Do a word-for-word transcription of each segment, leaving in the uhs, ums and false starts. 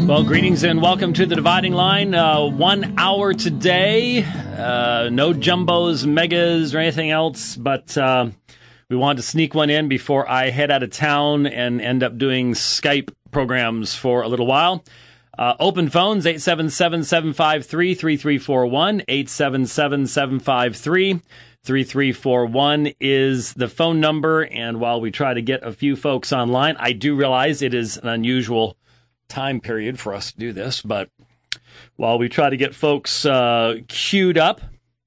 Well, greetings and welcome to the Dividing Line. Uh, one hour today. Uh, no jumbos, megas, or anything else, but uh, we wanted to sneak one in before I head out of town and end up doing Skype programs for a little while. Uh, open phones, eight seven seven, seven five three, three three four one, eight seven seven, seven five three, three three four one is the phone number. And while we try to get a few folks online, I do realize it is an unusual time period for us to do this, but while we try to get folks uh, queued up,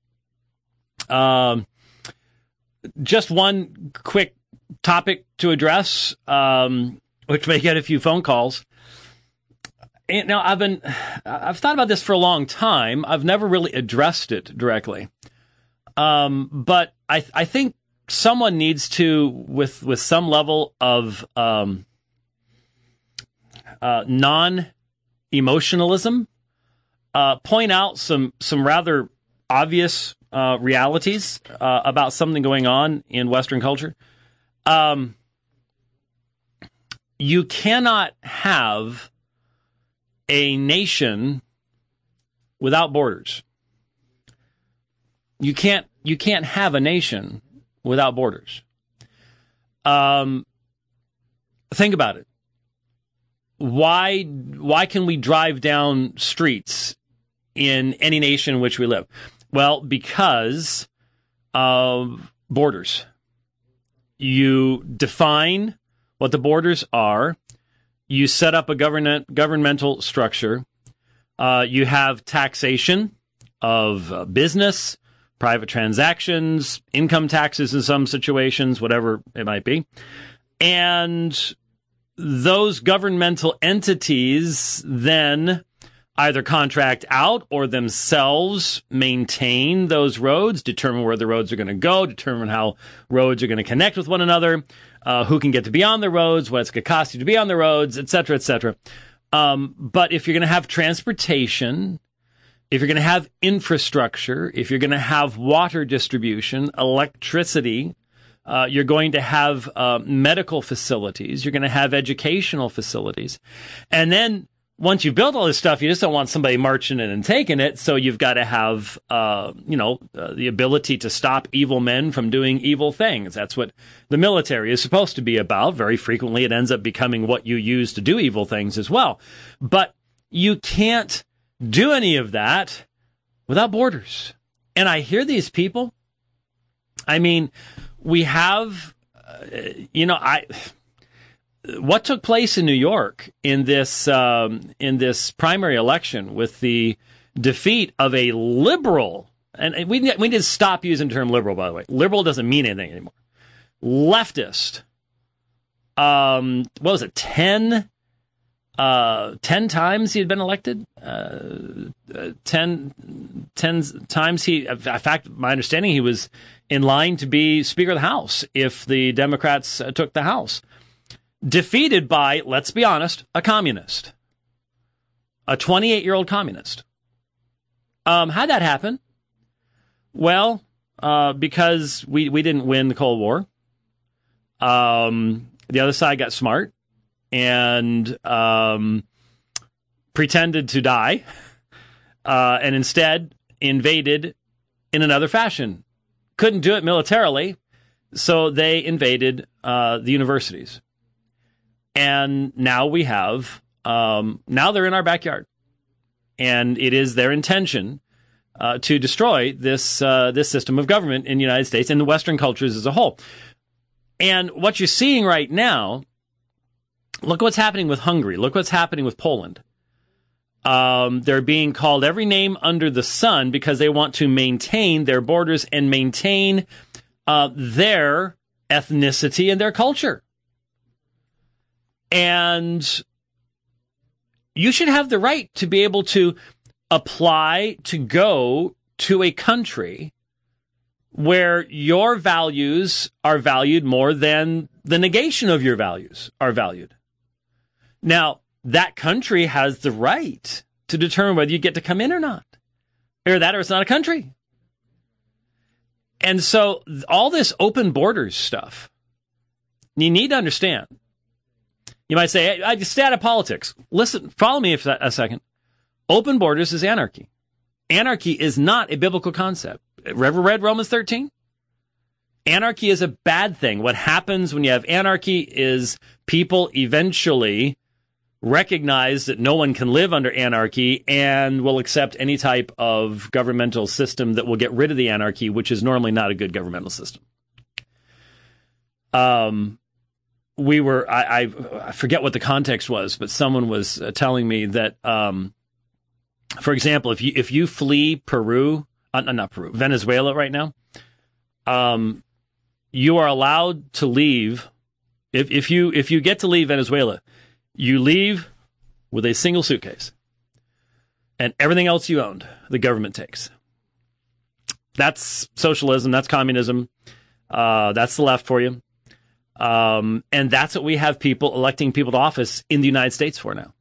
um, just one quick topic to address, um, which may get a few phone calls. And now, I've been, I've thought about this for a long time. I've never really addressed it directly, um, but I, I think someone needs to, with with some level of um, Uh, non-emotionalism, uh, point out some some rather obvious uh, realities uh, about something going on in Western culture. Um, you cannot have a nation without borders. You can't you can't have a nation without borders. Um, think about it. Why why can we drive down streets in any nation in which we live? Well, because of borders. You define what the borders are. You set up a government governmental structure. Uh, you have taxation of uh, business, private transactions, income taxes in some situations, whatever it might be. And those governmental entities then either contract out or themselves maintain those roads, determine where the roads are going to go, determine how roads are going to connect with one another, uh, who can get to be on the roads, what it's going to cost you to be on the roads, et cetera, et cetera. Um, but if you're going to have transportation, if you're going to have infrastructure, if you're going to have water distribution, electricity, Uh, you're going to have uh, medical facilities. You're going to have educational facilities. And then once you've built all this stuff, you just don't want somebody marching in and taking it. So you've got to have, uh, you know, uh, the ability to stop evil men from doing evil things. That's what the military is supposed to be about. Very frequently, it ends up becoming what you use to do evil things as well. But you can't do any of that without borders. And I hear these people. I mean, we have, uh, you know, I what took place in New York in this um, in this primary election with the defeat of a liberal, and we we need to stop using the term liberal, by the way. Liberal doesn't mean anything anymore. Leftist. Um, what was it? Ten, uh, ten times he had been elected. Uh, uh, ten, ten times he. In fact, my understanding, he was in line to be Speaker of the House if the Democrats uh, took the House. Defeated by, let's be honest, a communist. A twenty-eight-year-old communist. Um, how'd that happen? Well, uh, because we, we didn't win the Cold War. Um, the other side got smart and um, pretended to die uh, and instead invaded in another fashion. Couldn't do it militarily, so they invaded uh, the universities. And now we have, um, now they're in our backyard. And it is their intention uh, to destroy this uh, this system of government in the United States and the Western cultures as a whole. And what you're seeing right now, look what's happening with Hungary. Look what's happening with Poland. Um, they're being called every name under the sun because they want to maintain their borders and maintain uh, their ethnicity and their culture. And you should have the right to be able to apply to go to a country where your values are valued more than the negation of your values are valued. Now, that country has the right to determine whether you get to come in or not. Or that or it's not a country. And so all this open borders stuff, you need to understand. You might say, hey, I just stay out of politics. Listen, follow me for a second. Open borders is anarchy. Anarchy is not a biblical concept. Ever read Romans thirteen? Anarchy is a bad thing. What happens when you have anarchy is people eventually recognize that no one can live under anarchy and will accept any type of governmental system that will get rid of the anarchy, which is normally not a good governmental system. Um, we were, I, I, I forget what the context was, but someone was uh, telling me that, um, for example, if you, if you flee Peru, uh, not Peru, Venezuela right now, um, you are allowed to leave. If, if you, if you get to leave Venezuela, you leave with a single suitcase and everything else you owned, the government takes. That's socialism. That's communism. Uh, that's the left for you. Um, and that's what we have people electing people to office in the United States for now.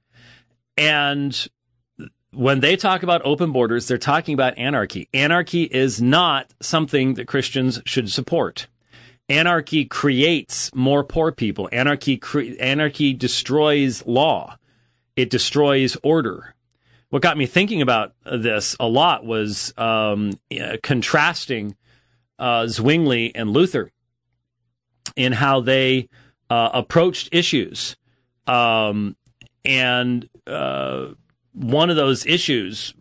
And when they talk about open borders, they're talking about anarchy. Anarchy is not something that Christians should support. Anarchy creates more poor people. Anarchy cre- anarchy destroys law. It destroys order. What got me thinking about this a lot was um, uh, contrasting uh, Zwingli and Luther in how they uh, approached issues. Um, and uh, one of those issues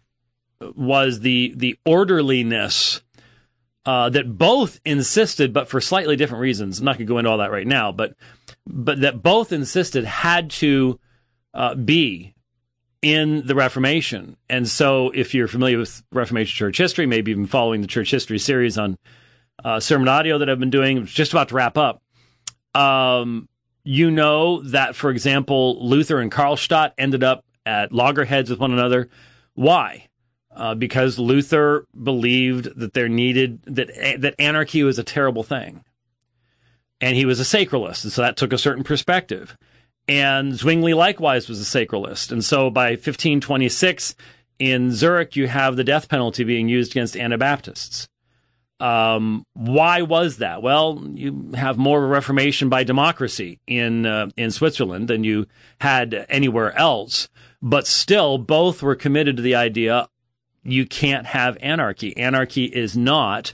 was the the orderliness uh, that both insisted, but for slightly different reasons. I'm not going to go into all that right now, but but that both insisted had to uh, be in the Reformation. And so if you're familiar with Reformation church history, maybe even following the church history series on uh, sermon audio that I've been doing, it's just about to wrap up. Um, you know that, for example, Luther and Karlstadt ended up at loggerheads with one another. Why? Uh, because Luther believed that there needed, that that anarchy was a terrible thing. And he was a sacralist, and so that took a certain perspective. And Zwingli likewise was a sacralist. And so by fifteen twenty-six in Zurich, you have the death penalty being used against Anabaptists. Um, why was that? Well, you have more of a reformation by democracy in uh, in Switzerland than you had anywhere else. But still, both were committed to the idea you can't have anarchy. Anarchy is not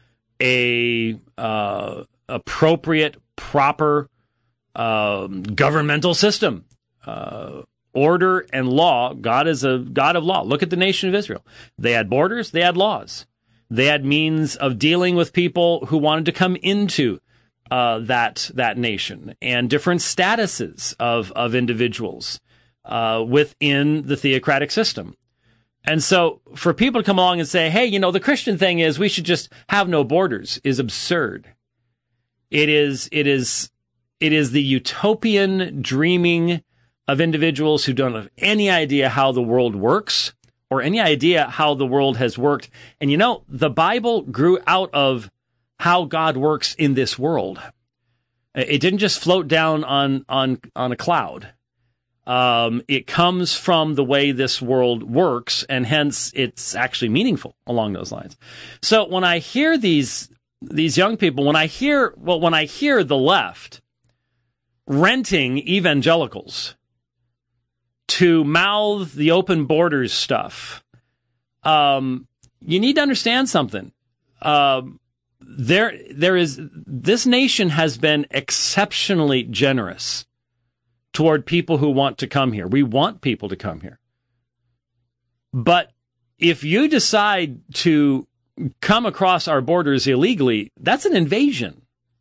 a uh, appropriate, proper um, governmental system. Uh, order and law. God is a God of law. Look at the nation of Israel. They had borders. They had laws. They had means of dealing with people who wanted to come into uh, that that nation, and different statuses of of individuals uh, within the theocratic system. And so for people to come along and say, hey, you know, the Christian thing is we should just have no borders is absurd. It is it is it is the utopian dreaming of individuals who don't have any idea how the world works, or any idea how the world has worked. And you know, the Bible grew out of how God works in this world. It didn't just float down on on on a cloud. Um, it comes from the way this world works, and hence it's actually meaningful along those lines. So when I hear these these young people, when I hear well, when I hear the left renting evangelicals to mouth the open borders stuff, um, you need to understand something. Um, there, there is, this nation has been exceptionally generous toward people who want to come here. We want people to come here. But if you decide to come across our borders illegally, that's an invasion.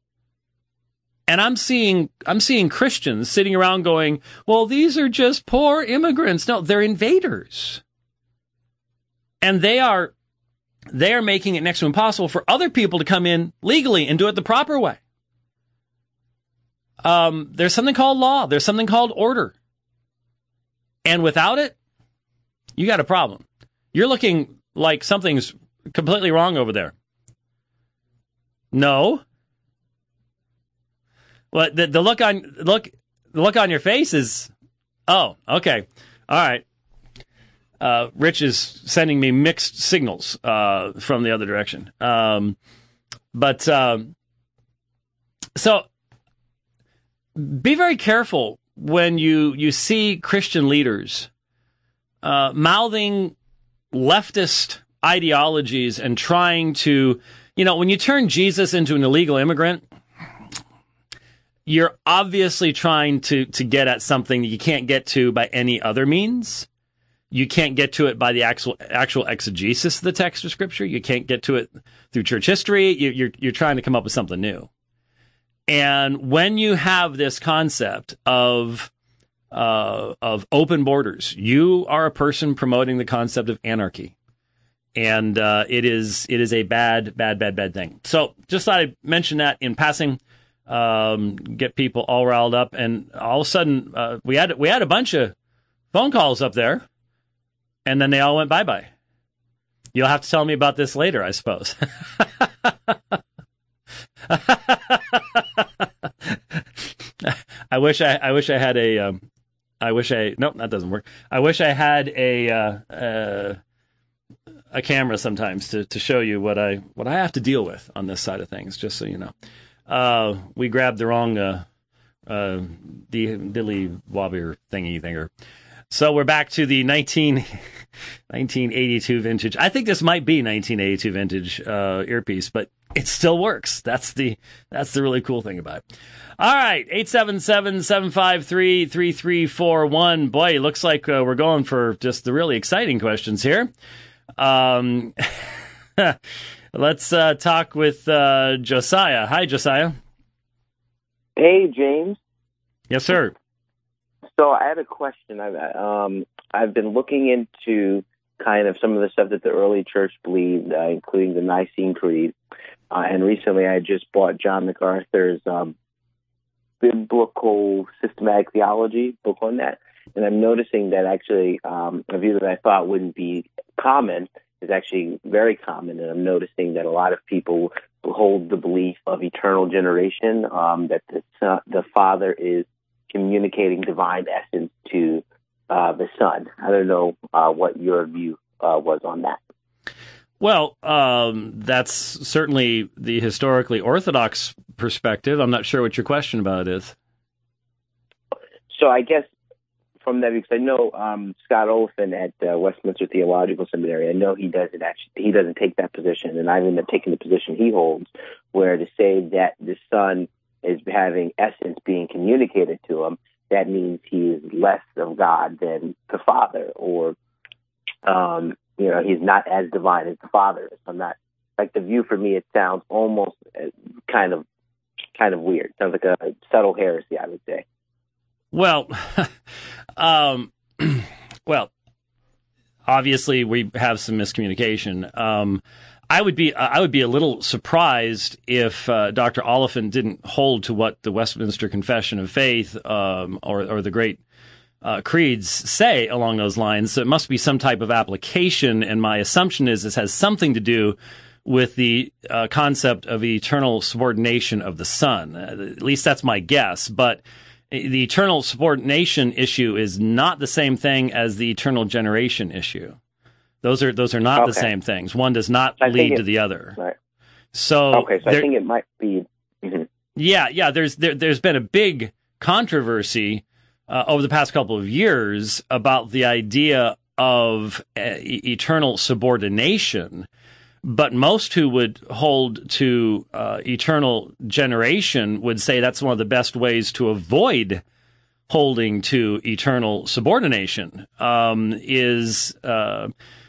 And I'm seeing I'm seeing Christians sitting around going, well, these are just poor immigrants. No, they're invaders. And they are they are making it next to impossible for other people to come in legally and do it the proper way. Um, there's something called law. There's something called order. And without it, you got a problem. You're looking like something's completely wrong over there. No. Well, the, the look on look the look on your face is, oh, okay, all right. Uh, Rich is sending me mixed signals uh, from the other direction. Um, but um, so be very careful when you, you see Christian leaders uh, mouthing leftist ideologies and trying to, you know, when you turn Jesus into an illegal immigrant, you're obviously trying to, to get at something that you can't get to by any other means. You can't get to it by the actual actual exegesis of the text of Scripture. You can't get to it through church history. You, you're you're trying to come up with something new. And when you have this concept of uh, of open borders, you are a person promoting the concept of anarchy, and uh, it is it is a bad bad bad bad thing. So just thought I'd mention that in passing, um, get people all riled up, and all of a sudden uh, we had we had a bunch of phone calls up there. And then they all went bye-bye. You'll have to tell me about this later, I suppose. I wish I, I wish I had a, um, I wish I, nope, that doesn't work. I wish I had a, uh, uh, a camera sometimes to, to show you what I, what I have to deal with on this side of things, just so you know. Uh, we grabbed the wrong, uh, uh, the dilly wobber thingy thinger. So we're back to the nineteen, nineteen eighty-two vintage. I think this might be nineteen eighty-two vintage uh, earpiece, but it still works. That's the that's the really cool thing about it. All right, eight seven seven, seven five three, three three four one. Boy, it looks like uh, we're going for just the really exciting questions here. Um, let's uh, talk with uh, Josiah. Hi, Josiah. Hey, James. Yes, sir. So I had a question. I've, um, I've been looking into kind of some of the stuff that the early church believed, uh, including the Nicene Creed. Uh, and recently I just bought John MacArthur's um, Biblical Systematic Theology book on that. And I'm noticing that actually um, a view that I thought wouldn't be common is actually very common. And I'm noticing that a lot of people hold the belief of eternal generation, um, that the, son, the Father is communicating divine essence to uh, the Son. I don't know uh, what your view uh, was on that. Well, um, that's certainly the historically orthodox perspective. I'm not sure what your question about is. So I guess from that, because I know um, Scott Oliphant at uh, Westminster Theological Seminary, I know he doesn't actually he doesn't take that position, and I've been taking the position he holds, where to say that the Son is having essence being communicated to him, that means he is less of God than the Father, or, um, you know, he's not as divine as the Father is. I'm not, like, the view for me, it sounds almost kind of, kind of weird. Sounds like a subtle heresy, I would say. Well, um, well, obviously we have some miscommunication. Um, I would be I would be a little surprised if uh, Doctor Oliphant didn't hold to what the Westminster Confession of Faith um, or or the great uh, creeds say along those lines. So it must be some type of application, and my assumption is this has something to do with the uh, concept of eternal subordination of the Son. Uh, at least that's my guess. But the eternal subordination issue is not the same thing as the eternal generation issue. Those are those are not okay. the same things. One does not I lead it, to the other. Right. So okay, so there, I think it might be. Mm-hmm. Yeah, yeah. There's there, there's been a big controversy uh, over the past couple of years about the idea of uh, e- eternal subordination, but most who would hold to uh, eternal generation would say that's one of the best ways to avoid holding to eternal subordination. Um, is uh,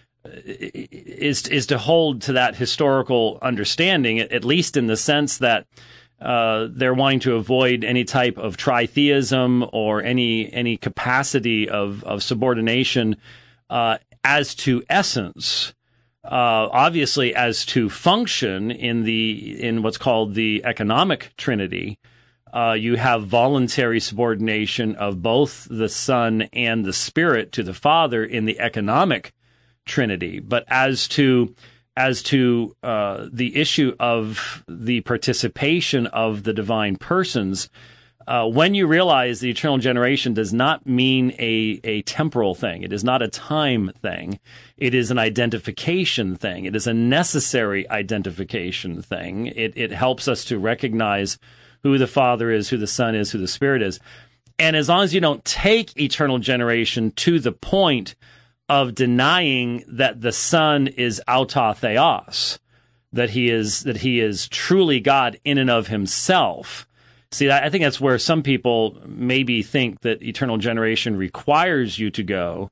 is is to hold to that historical understanding, at least in the sense that uh, they're wanting to avoid any type of tritheism or any any capacity of of subordination uh, as to essence. Uh, obviously, as to function in the in what's called the economic trinity, uh, you have voluntary subordination of both the Son and the Spirit to the Father in the economic trinity. But as to as to uh, the issue of the participation of the divine persons, uh, when you realize the eternal generation does not mean a, a temporal thing, it is not a time thing, it is an identification thing, it is a necessary identification thing. It, it helps us to recognize who the Father is, who the Son is, who the Spirit is. And as long as you don't take eternal generation to the point of denying that the Son is auto theos, that he is that he is truly God in and of himself. See, I think that's where some people maybe think that eternal generation requires you to go,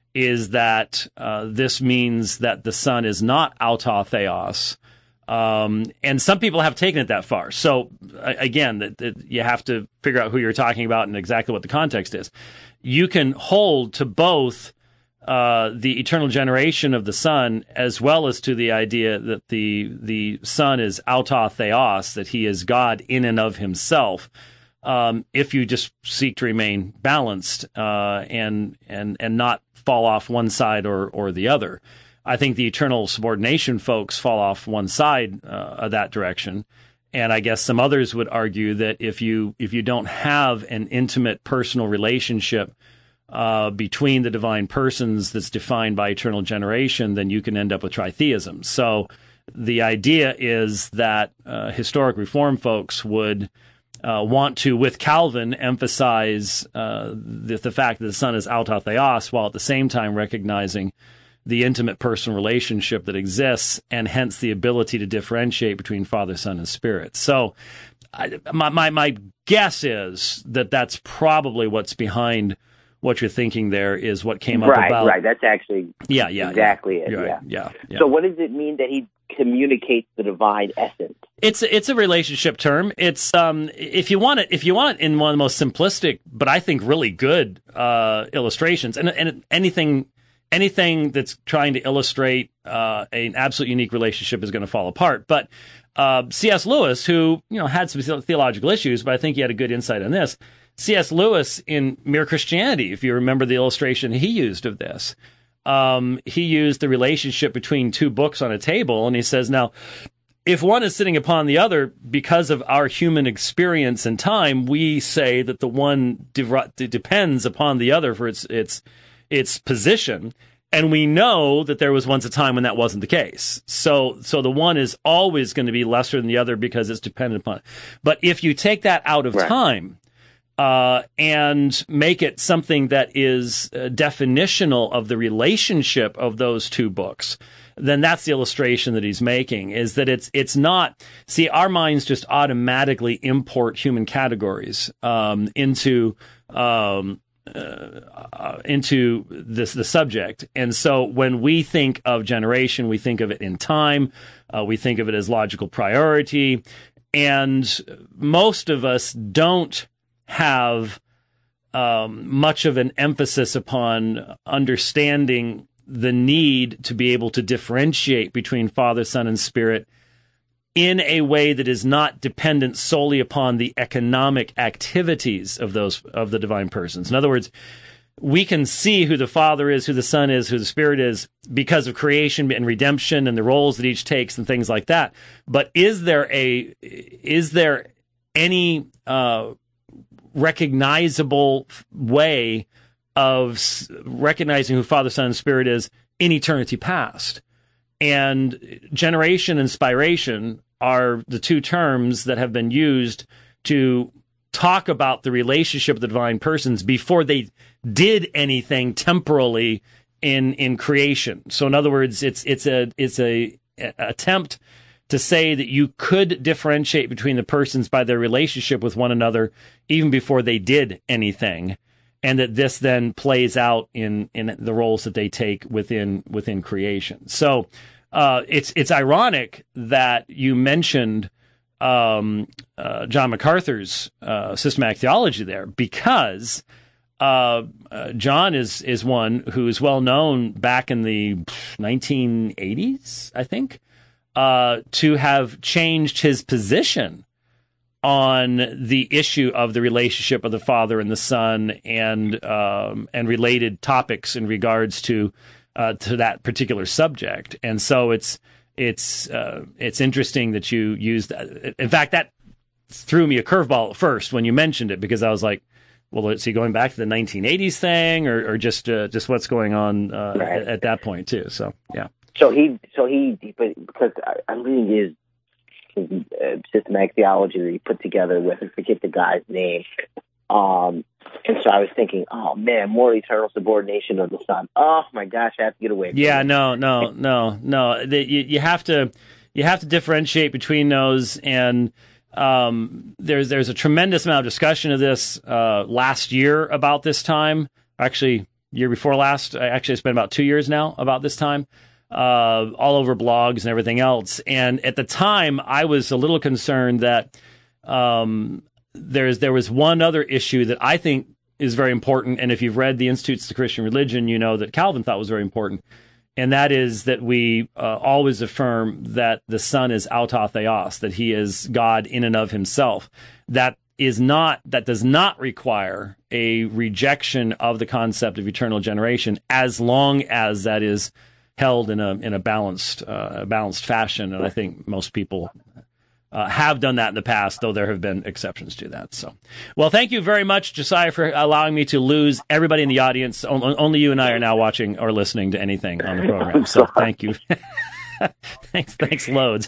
is that uh, this means that the Son is not auto theos. Um, and some people have taken it that far. So, uh, again, that, that you have to figure out who you're talking about and exactly what the context is. You can hold to both uh, the eternal generation of the Son as well as to the idea that the the Son is auto theos, that he is God in and of himself, um, if you just seek to remain balanced uh, and and and not fall off one side or or the other. I think the eternal subordination folks fall off one side uh, of that direction, and I guess some others would argue that if you if you don't have an intimate personal relationship uh, between the divine persons that's defined by eternal generation, then you can end up with tritheism. So the idea is that uh, historic Reform folks would uh, want to, with Calvin, emphasize uh, the, the fact that the Son is auto theos, while at the same time recognizing the intimate personal relationship that exists, and hence the ability to differentiate between Father, Son, and Spirit. So I, my, my my guess is that that's probably what's behind what you're thinking there, is what came up right, about. Right, right. That's actually yeah, yeah, exactly yeah. it. Right. Yeah. yeah, yeah. So what does it mean that he communicates the divine essence? It's it's a relationship term. It's um if you want it if you want it in one of the most simplistic, but I think really good uh, illustrations, and and anything. Anything that's trying to illustrate uh, an absolute unique relationship is going to fall apart. But uh, C S. Lewis, who you know had some theological issues, but I think he had a good insight on this. C S. Lewis in Mere Christianity, if you remember the illustration he used of this, um, he used the relationship between two books on a table, and he says, now, if one is sitting upon the other, because of our human experience and time, we say that the one de- depends upon the other for its its its position, and we know that there was once a time when that wasn't the case. So, so the one is always going to be lesser than the other because it's dependent upon it. But if you take that out of right. time uh, and make it something that is uh, definitional of the relationship of those two books, then that's the illustration that he's making, is that it's it's not, see, our minds just automatically import human categories um, into um Uh, into this the subject. And so when we think of generation, we think of it in time, uh, we think of it as logical priority, and most of us don't have um, much of an emphasis upon understanding the need to be able to differentiate between Father, Son, and Spirit in a way that is not dependent solely upon the economic activities of those of the divine persons. In other words, we can see who the Father is, who the Son is, who the Spirit is because of creation and redemption and the roles that each takes and things like that. But is there a is there any uh, recognizable way of recognizing who Father, Son, and Spirit is in eternity past? And generation and spiration are the two terms that have been used to talk about the relationship of the divine persons before they did anything temporally in in creation. So in other words, it's it's a it's a, a attempt to say that you could differentiate between the persons by their relationship with one another even before they did anything, and that this then plays out in, in the roles that they take within within creation. So uh, it's it's ironic that you mentioned um, uh, John MacArthur's uh, systematic theology there, because uh, uh, John is is one who is well known back in the nineteen eighties, I think, uh, to have changed his position on the issue of the relationship of the Father and the Son, and um, and related topics in regards to uh, to that particular subject. And so it's it's uh, it's interesting that you used that. In fact, that threw me a curveball at first when you mentioned it, because I was like, well, is he going back to the nineteen eighties thing, or, or just uh, just what's going on uh, right. at, at that point too? So yeah. So he so he because I'm reading his his uh, systematic theology that he put together with, I forget the guy's name. Um, and so I was thinking, oh man, more eternal subordination of the Son. Oh my gosh, I have to get away from Yeah, it. no, no, no, no. The, you, you have to you have to differentiate between those, and um, there's there's a tremendous amount of discussion of this uh, last year about this time. Actually, year before last. Actually, it's been about two years now about this time. Uh, all over blogs and everything else. And at the time, I was a little concerned that um, there's there was one other issue that I think is very important. And if you've read the Institutes of Christian Religion, you know that Calvin thought was very important. And that is that we uh, always affirm that the Son is auto theos, that he is God in and of himself. That is not that does not require a rejection of the concept of eternal generation, as long as that is held in a in a balanced uh, balanced fashion, and I think most people uh, have done that in the past, though there have been exceptions to that. So, well, thank you very much, Josiah, for allowing me to lose everybody in the audience. O- only you and I are now watching or listening to anything on the program. So, thank you. thanks, thanks, loads.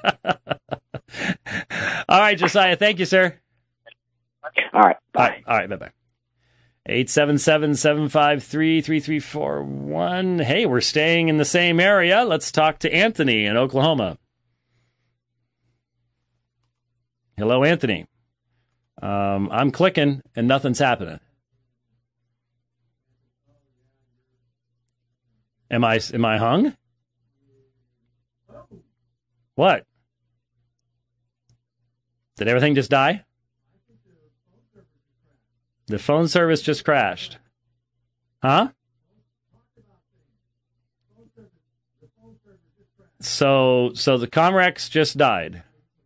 All right, Josiah, thank you, sir. All right, bye. All right, all right, bye bye. eight seven seven, seven five three, three three four one. Hey, we're staying in the same area. Let's talk to Anthony in Oklahoma. Hello, Anthony. Um, I'm clicking and nothing's happening. Am I am I hung? What? Did everything just die? The phone service just crashed. Huh? So, so the Comrex just died.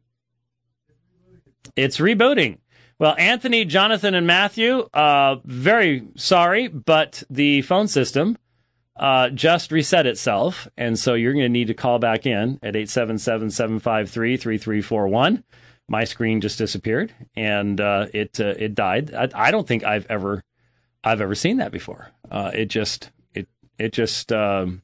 It's rebooting. Well, Anthony, Jonathan, and Matthew, uh, very sorry, but the phone system uh, just reset itself, and so you're going to need to call back in at eight seven seven, seven five three, three three four one. My screen just disappeared, and uh, it uh, it died. I, I don't think I've ever I've ever seen that before. Uh, it just it it just um,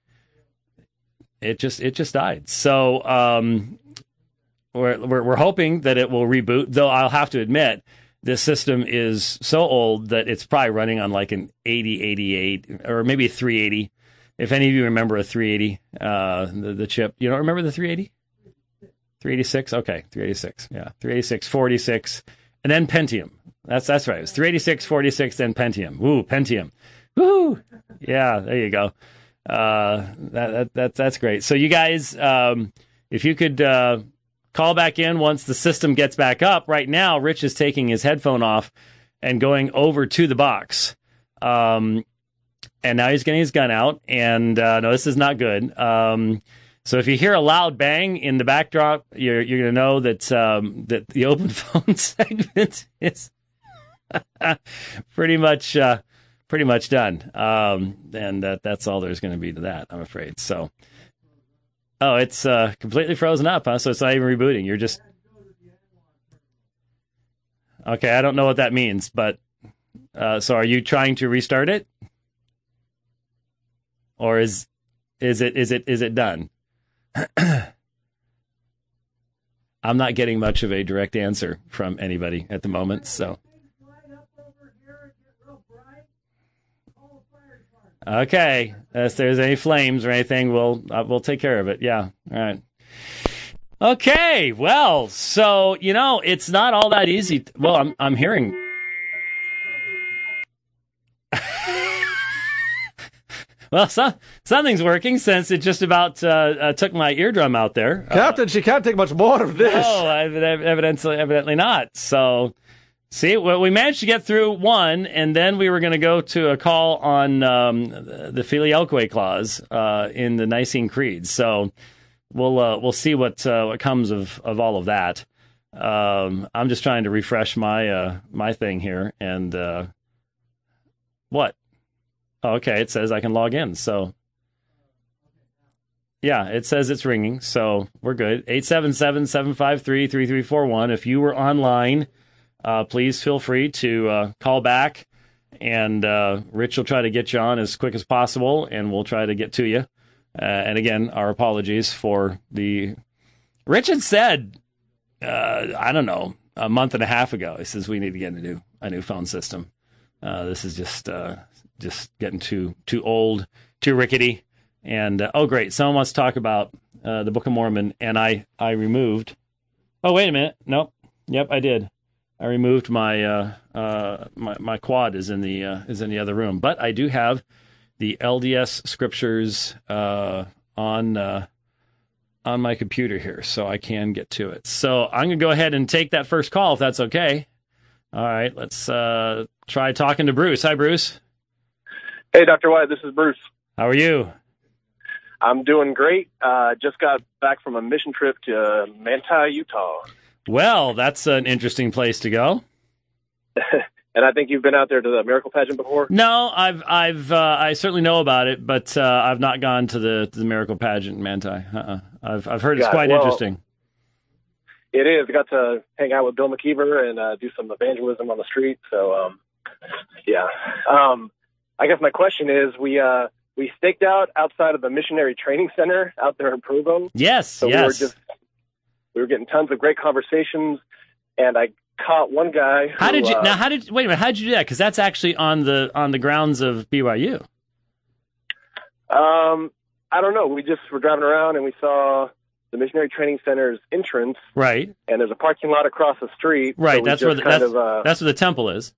it just it just died. So um, we're, we're we're hoping that it will reboot. Though I'll have to admit, this system is so old that it's probably running on like an eighty eighty-eight or maybe a three eighty. If any of you remember a three eighty, uh, the the chip, you don't remember the three eighty? three eighty-six? Okay, three eighty-six. Yeah, three eighty-six, forty-six, and then Pentium. That's that's right. It was three eighty-six, forty-six, then Pentium. Woo, Pentium. Woo! Yeah, there you go. Uh, that, that that that's great. So you guys, um, if you could uh, call back in once the system gets back up. Right now, Rich is taking his headphone off and going over to the box. Um, and now he's getting his gun out. And uh, no, this is not good. Um, So if you hear a loud bang in the backdrop, you're you're going to know that um, that the open phone segment is pretty much uh, pretty much done, um, and that that's all there's going to be to that, I'm afraid. So, oh, it's uh, completely frozen up, huh? So it's not even rebooting. You're just okay. I don't know what that means, but uh, so are you trying to restart it, or is is it is it is it done? I'm not getting much of a direct answer from anybody at the moment, so. Okay, if there's any flames or anything, we'll uh, we'll take care of it. Yeah, all right. Okay, well, so you know, it's not all that easy. To, well, I'm I'm hearing. Well, so, something's working since it just about uh, uh, took my eardrum out there. Captain, uh, she can't take much more of this. No, evidently, evidently not. So, see, well, we managed to get through one, and then we were going to go to a call on um, the Filioque clause uh, in the Nicene Creed. So, we'll uh, we'll see what uh, what comes of, of all of that. Um, I'm just trying to refresh my uh, my thing here, and uh, what? Oh, okay, it says I can log in, so yeah, it says it's ringing, so we're good. eight seven seven, seven five three, three three four one. If you were online, uh, please feel free to uh, call back, and uh, Rich will try to get you on as quick as possible, and we'll try to get to you. Uh, and again, our apologies for the Rich had said, uh, I don't know, a month and a half ago, he says we need to get a new a new phone system. Uh, this is just uh, just getting too too old, too rickety. And uh, oh, great! Someone wants to talk about uh, the Book of Mormon, and I I removed. Oh, wait a minute! Nope. Yep, I did. I removed my uh, uh, my my quad is in the uh, is in the other room, but I do have the L D S scriptures uh, on uh, on my computer here, so I can get to it. So I'm gonna go ahead and take that first call if that's okay. All right, let's uh, try talking to Bruce. Hi, Bruce. Hey, Doctor White. This is Bruce. How are you? I'm doing great. Uh, just got back from a mission trip to Manti, Utah. Well, that's an interesting place to go. And I think you've been out there to the Miracle Pageant before? No, I've, I've, uh, I certainly know about it, but uh, I've not gone to the to the Miracle Pageant in Manti. Uh-uh. I've, I've heard it's Got quite it. Well, interesting. It is. I got to hang out with Bill McKeever and uh, do some evangelism on the street. So, um, yeah. Um, I guess my question is, we uh, we staked out outside of the Missionary Training Center out there in Provo. Yes, so yes. We were just we were getting tons of great conversations, and I caught one guy. Who, How did you uh, now? How did wait a minute? How did you do that? Because that's actually on the on the grounds of B Y U. Um, I don't know. We just were driving around and we saw the Missionary Training Center's entrance, right? And there's a parking lot across the street, right? So that's where the, that's, of, uh, that's where the temple is,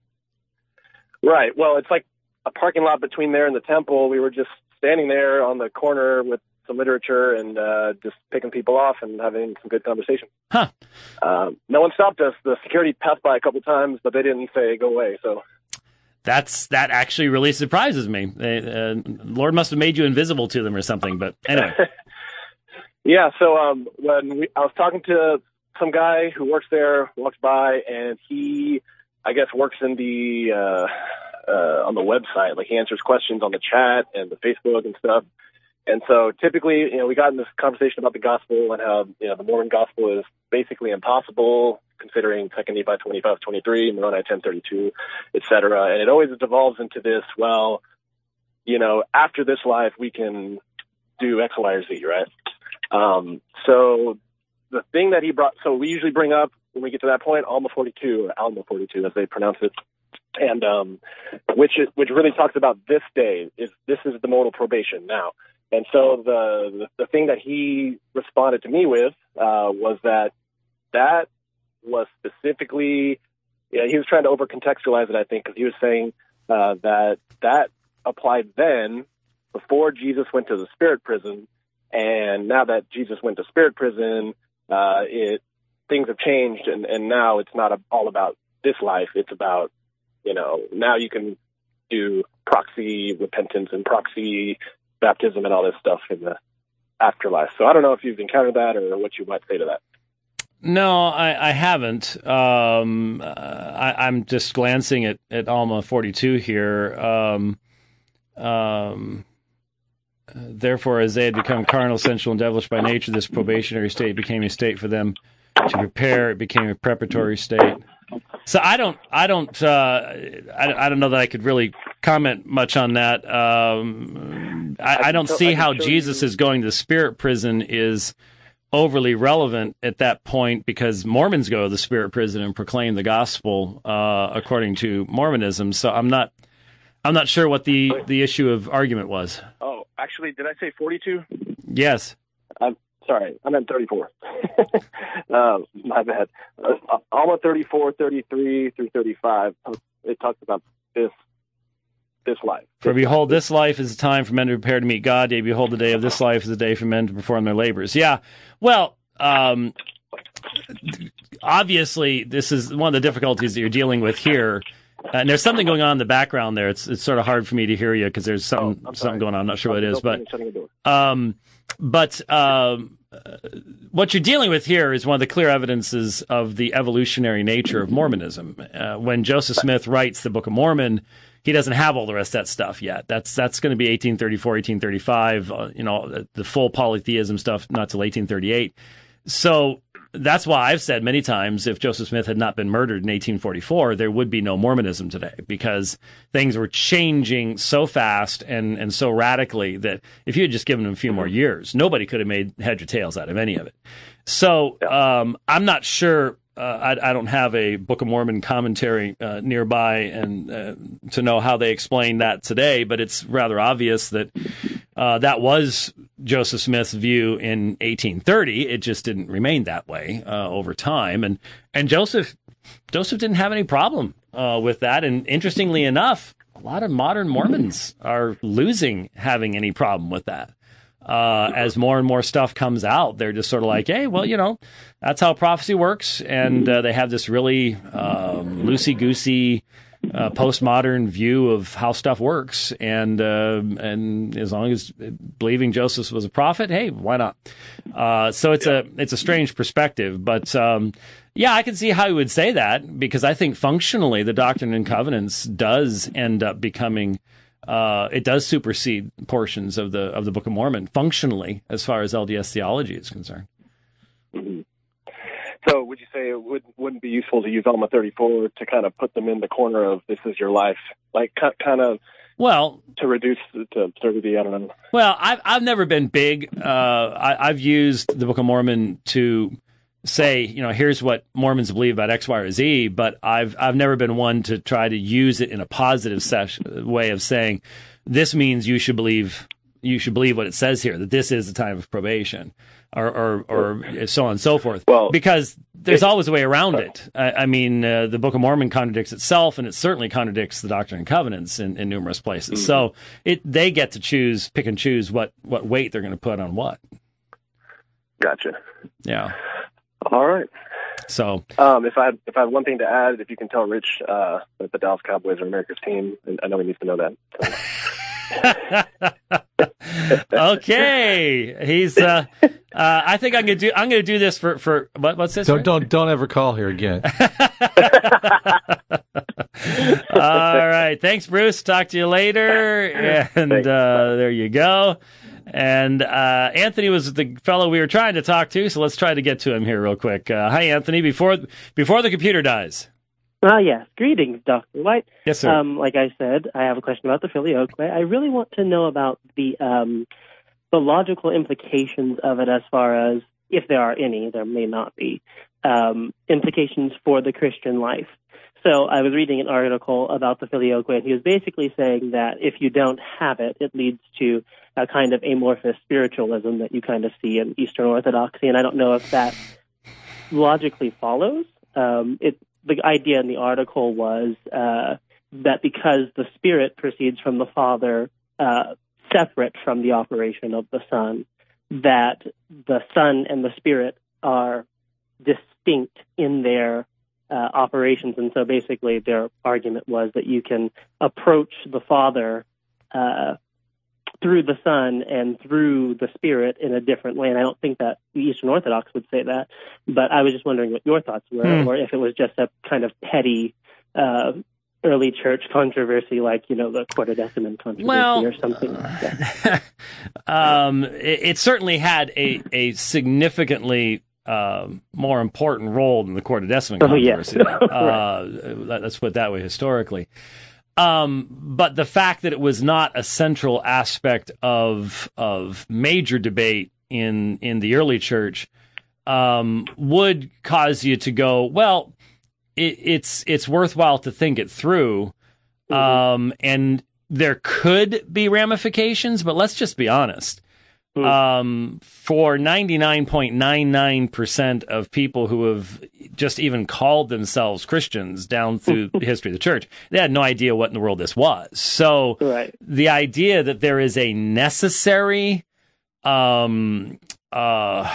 right? Well, it's like a parking lot between there and the temple. We were just standing there on the corner with some literature and uh, just picking people off and having some good conversation. Huh? Um, no one stopped us. The security passed by a couple times, but they didn't say go away. So. That's that actually really surprises me. They, uh, Lord must have made you invisible to them or something. But anyway. Yeah. So um, when we, I was talking to some guy who works there, walks by, and he, I guess, works in the uh, uh, on the website. Like he answers questions on the chat and the Facebook and stuff. And so typically, you know, we got in this conversation about the gospel and how, you know, the Mormon gospel is basically impossible, considering Second Nephi twenty-five twenty-three, Moroni ten thirty-two, et cetera. And it always devolves into this, well, you know, after this life, we can do X, Y, or Z, right? Um, so the thing that he brought, so we usually bring up when we get to that point, Alma forty-two, or Alma forty-two, as they pronounce it. And, um, which is, which really talks about this day is, this is the mortal probation now. And so the, the the thing that he responded to me with uh, was that that was specifically, yeah, he was trying to over contextualize it, I think, because he was saying uh, that that applied then before Jesus went to the spirit prison, and now that Jesus went to spirit prison, uh, it things have changed, and, and now it's not a, all about this life. It's about, you know, now you can do proxy repentance and proxy baptism and all this stuff in the afterlife. So I don't know if you've encountered that or what you might say to that. No, I, I haven't. Um, I, I'm just glancing at, at Alma forty-two here. Um, um, Therefore, as they had become carnal, sensual, and devilish by nature, this probationary state became a state for them to prepare. It became a preparatory state. So I don't, I don't, uh, I, I don't know that I could really comment much on that. Um, I, I don't see how Jesus is going to the spirit prison is overly relevant at that point, because Mormons go to the spirit prison and proclaim the gospel uh, according to Mormonism. So I'm not, I'm not sure what the, the issue of argument was. Oh, actually, did I say forty-two? Yes. I'm sorry, I meant thirty-four. uh, my bad. Uh, Alma thirty-four, thirty-three through thirty-five, it talks about this this life. For behold, this life is a time for men to prepare to meet God. Yea, behold, the day of this life is a day for men to perform their labors. Yeah, well, um, obviously, this is one of the difficulties that you're dealing with here. Uh, and there's something going on in the background there. It's it's sort of hard for me to hear you because there's something oh, something going on. I'm not sure what it is, but but um, but um, uh, what you're dealing with here is one of the clear evidences of the evolutionary nature of Mormonism. Uh, when Joseph Smith writes the Book of Mormon, he doesn't have all the rest of that stuff yet. That's that's going to be eighteen thirty-four, eighteen thirty-five. Uh, you know, the, the full polytheism stuff not till eighteen thirty-eight. So that's why I've said many times, if Joseph Smith had not been murdered in eighteen forty-four, there would be no Mormonism today, because things were changing so fast and, and so radically that if you had just given them a few more years, nobody could have made heads or tails out of any of it. So um, I'm not sure. Uh, I, I don't have a Book of Mormon commentary uh, nearby and uh, to know how they explain that today, but it's rather obvious that uh, that was Joseph Smith's view in eighteen thirty. It just didn't remain that way uh, over time, and and Joseph Joseph didn't have any problem uh, with that. And interestingly enough, a lot of modern Mormons are losing having any problem with that. Uh, as more and more stuff comes out, they're just sort of like, hey, well, you know, that's how prophecy works. And uh, they have this really um, loosey-goosey uh, postmodern view of how stuff works. And uh, and as long as believing Joseph was a prophet, hey, why not? Uh, so it's a it's a strange perspective. But um, yeah, I can see how he would say that, because I think functionally the Doctrine and Covenants does end up becoming Uh, it does supersede portions of the of the Book of Mormon functionally, as far as L D S theology is concerned. Mm-hmm. So, would you say it would, wouldn't be useful to use Alma thirty-four to kind of put them in the corner of "this is your life," like kind of, well, to reduce to absurdity? I don't know. Well, I've I've never been big. Uh, I, I've used the Book of Mormon to say, you know, here's what Mormons believe about X, Y, or Z, but I've I've never been one to try to use it in a positive ses- way of saying this means you should believe you should believe what it says here, that this is the time of probation, or or, or so on and so forth. Well, because there's it, always a way around it. I, I mean, uh, the Book of Mormon contradicts itself, and it certainly contradicts the Doctrine and Covenants in, in numerous places. Mm-hmm. So it they get to choose, pick and choose what, what weight they're going to put on what. Gotcha. Yeah. All right. So, um, if I had, if I had one thing to add, if you can tell Rich uh, that the Dallas Cowboys are America's team, and I know he needs to know that. So. Okay, he's. Uh, uh, I think I'm gonna do. I'm gonna do this for for what, what's this? Don't right? don't don't ever call here again. All right. Thanks, Bruce. Talk to you later. And uh, there you go. And uh, Anthony was the fellow we were trying to talk to, so let's try to get to him here real quick. Uh, hi, Anthony. Before before the computer dies. Ah, uh, yes. Greetings, Doctor White. Yes, sir. Um, like I said, I have a question about the Filioque. I really want to know about the um, the logical implications of it, as far as, if there are any, there may not be, um, implications for the Christian life. So I was reading an article about the Filioque, and he was basically saying that if you don't have it, it leads to a kind of amorphous spiritualism that you kind of see in Eastern Orthodoxy, and I don't know if that logically follows. Um, it, the idea in the article was uh, that because the Spirit proceeds from the Father, uh, separate from the operation of the Son, that the Son and the Spirit are distinct in their uh, operations, and so basically their argument was that you can approach the Father uh, through the Son and through the Spirit in a different way. And I don't think that the Eastern Orthodox would say that, but I was just wondering what your thoughts were, hmm. or if it was just a kind of petty uh, early church controversy, like, you know, the Quartodeciman controversy well, or something like that. um, it, it certainly had a, a significantly uh, more important role than the Quartodeciman controversy. Oh, yes. uh, let's put it that way historically. Um, but the fact that it was not a central aspect of of major debate in in the early church um, would cause you to go, well, it, it's it's worthwhile to think it through, mm-hmm. um, and there could be ramifications. But let's just be honest. Mm-hmm. Um, for ninety-nine point nine nine percent of people who have just even called themselves Christians down through the history of the church, they had no idea what in the world this was. So right. the idea that there is a necessary um, uh,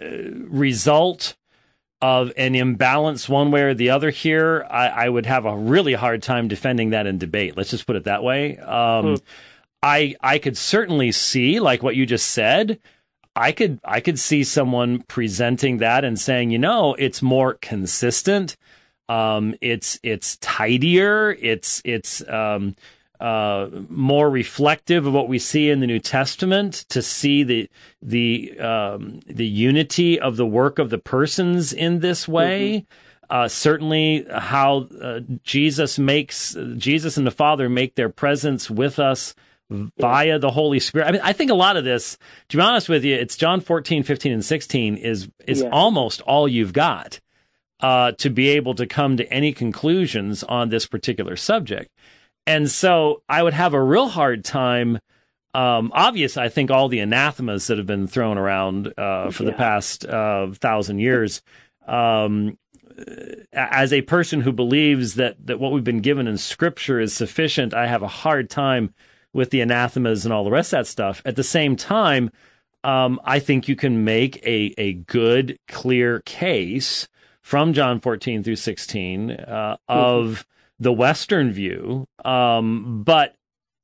result of an imbalance one way or the other here, I, I would have a really hard time defending that in debate. Let's just put it that way. Um, mm. I I could certainly see, like what you just said, I could I could see someone presenting that and saying, you know, it's more consistent, um, it's it's tidier, it's it's um, uh, more reflective of what we see in the New Testament, to see the the um, the unity of the work of the persons in this way. Mm-hmm. Uh, certainly, how uh, Jesus makes Jesus and the Father make their presence with us via the Holy Spirit. I mean, I think a lot of this, to be honest with you, it's John fourteen, fifteen, and sixteen is is yeah. almost all you've got uh, to be able to come to any conclusions on this particular subject. And so I would have a real hard time. Um, obvious, I think all the anathemas that have been thrown around uh, for yeah. the past uh, thousand years. Um, as a person who believes that, that what we've been given in Scripture is sufficient, I have a hard time with the anathemas and all the rest of that stuff. At the same time, um, I think you can make a, a good, clear case from John fourteen through sixteen uh, of mm-hmm. the Western view. Um, but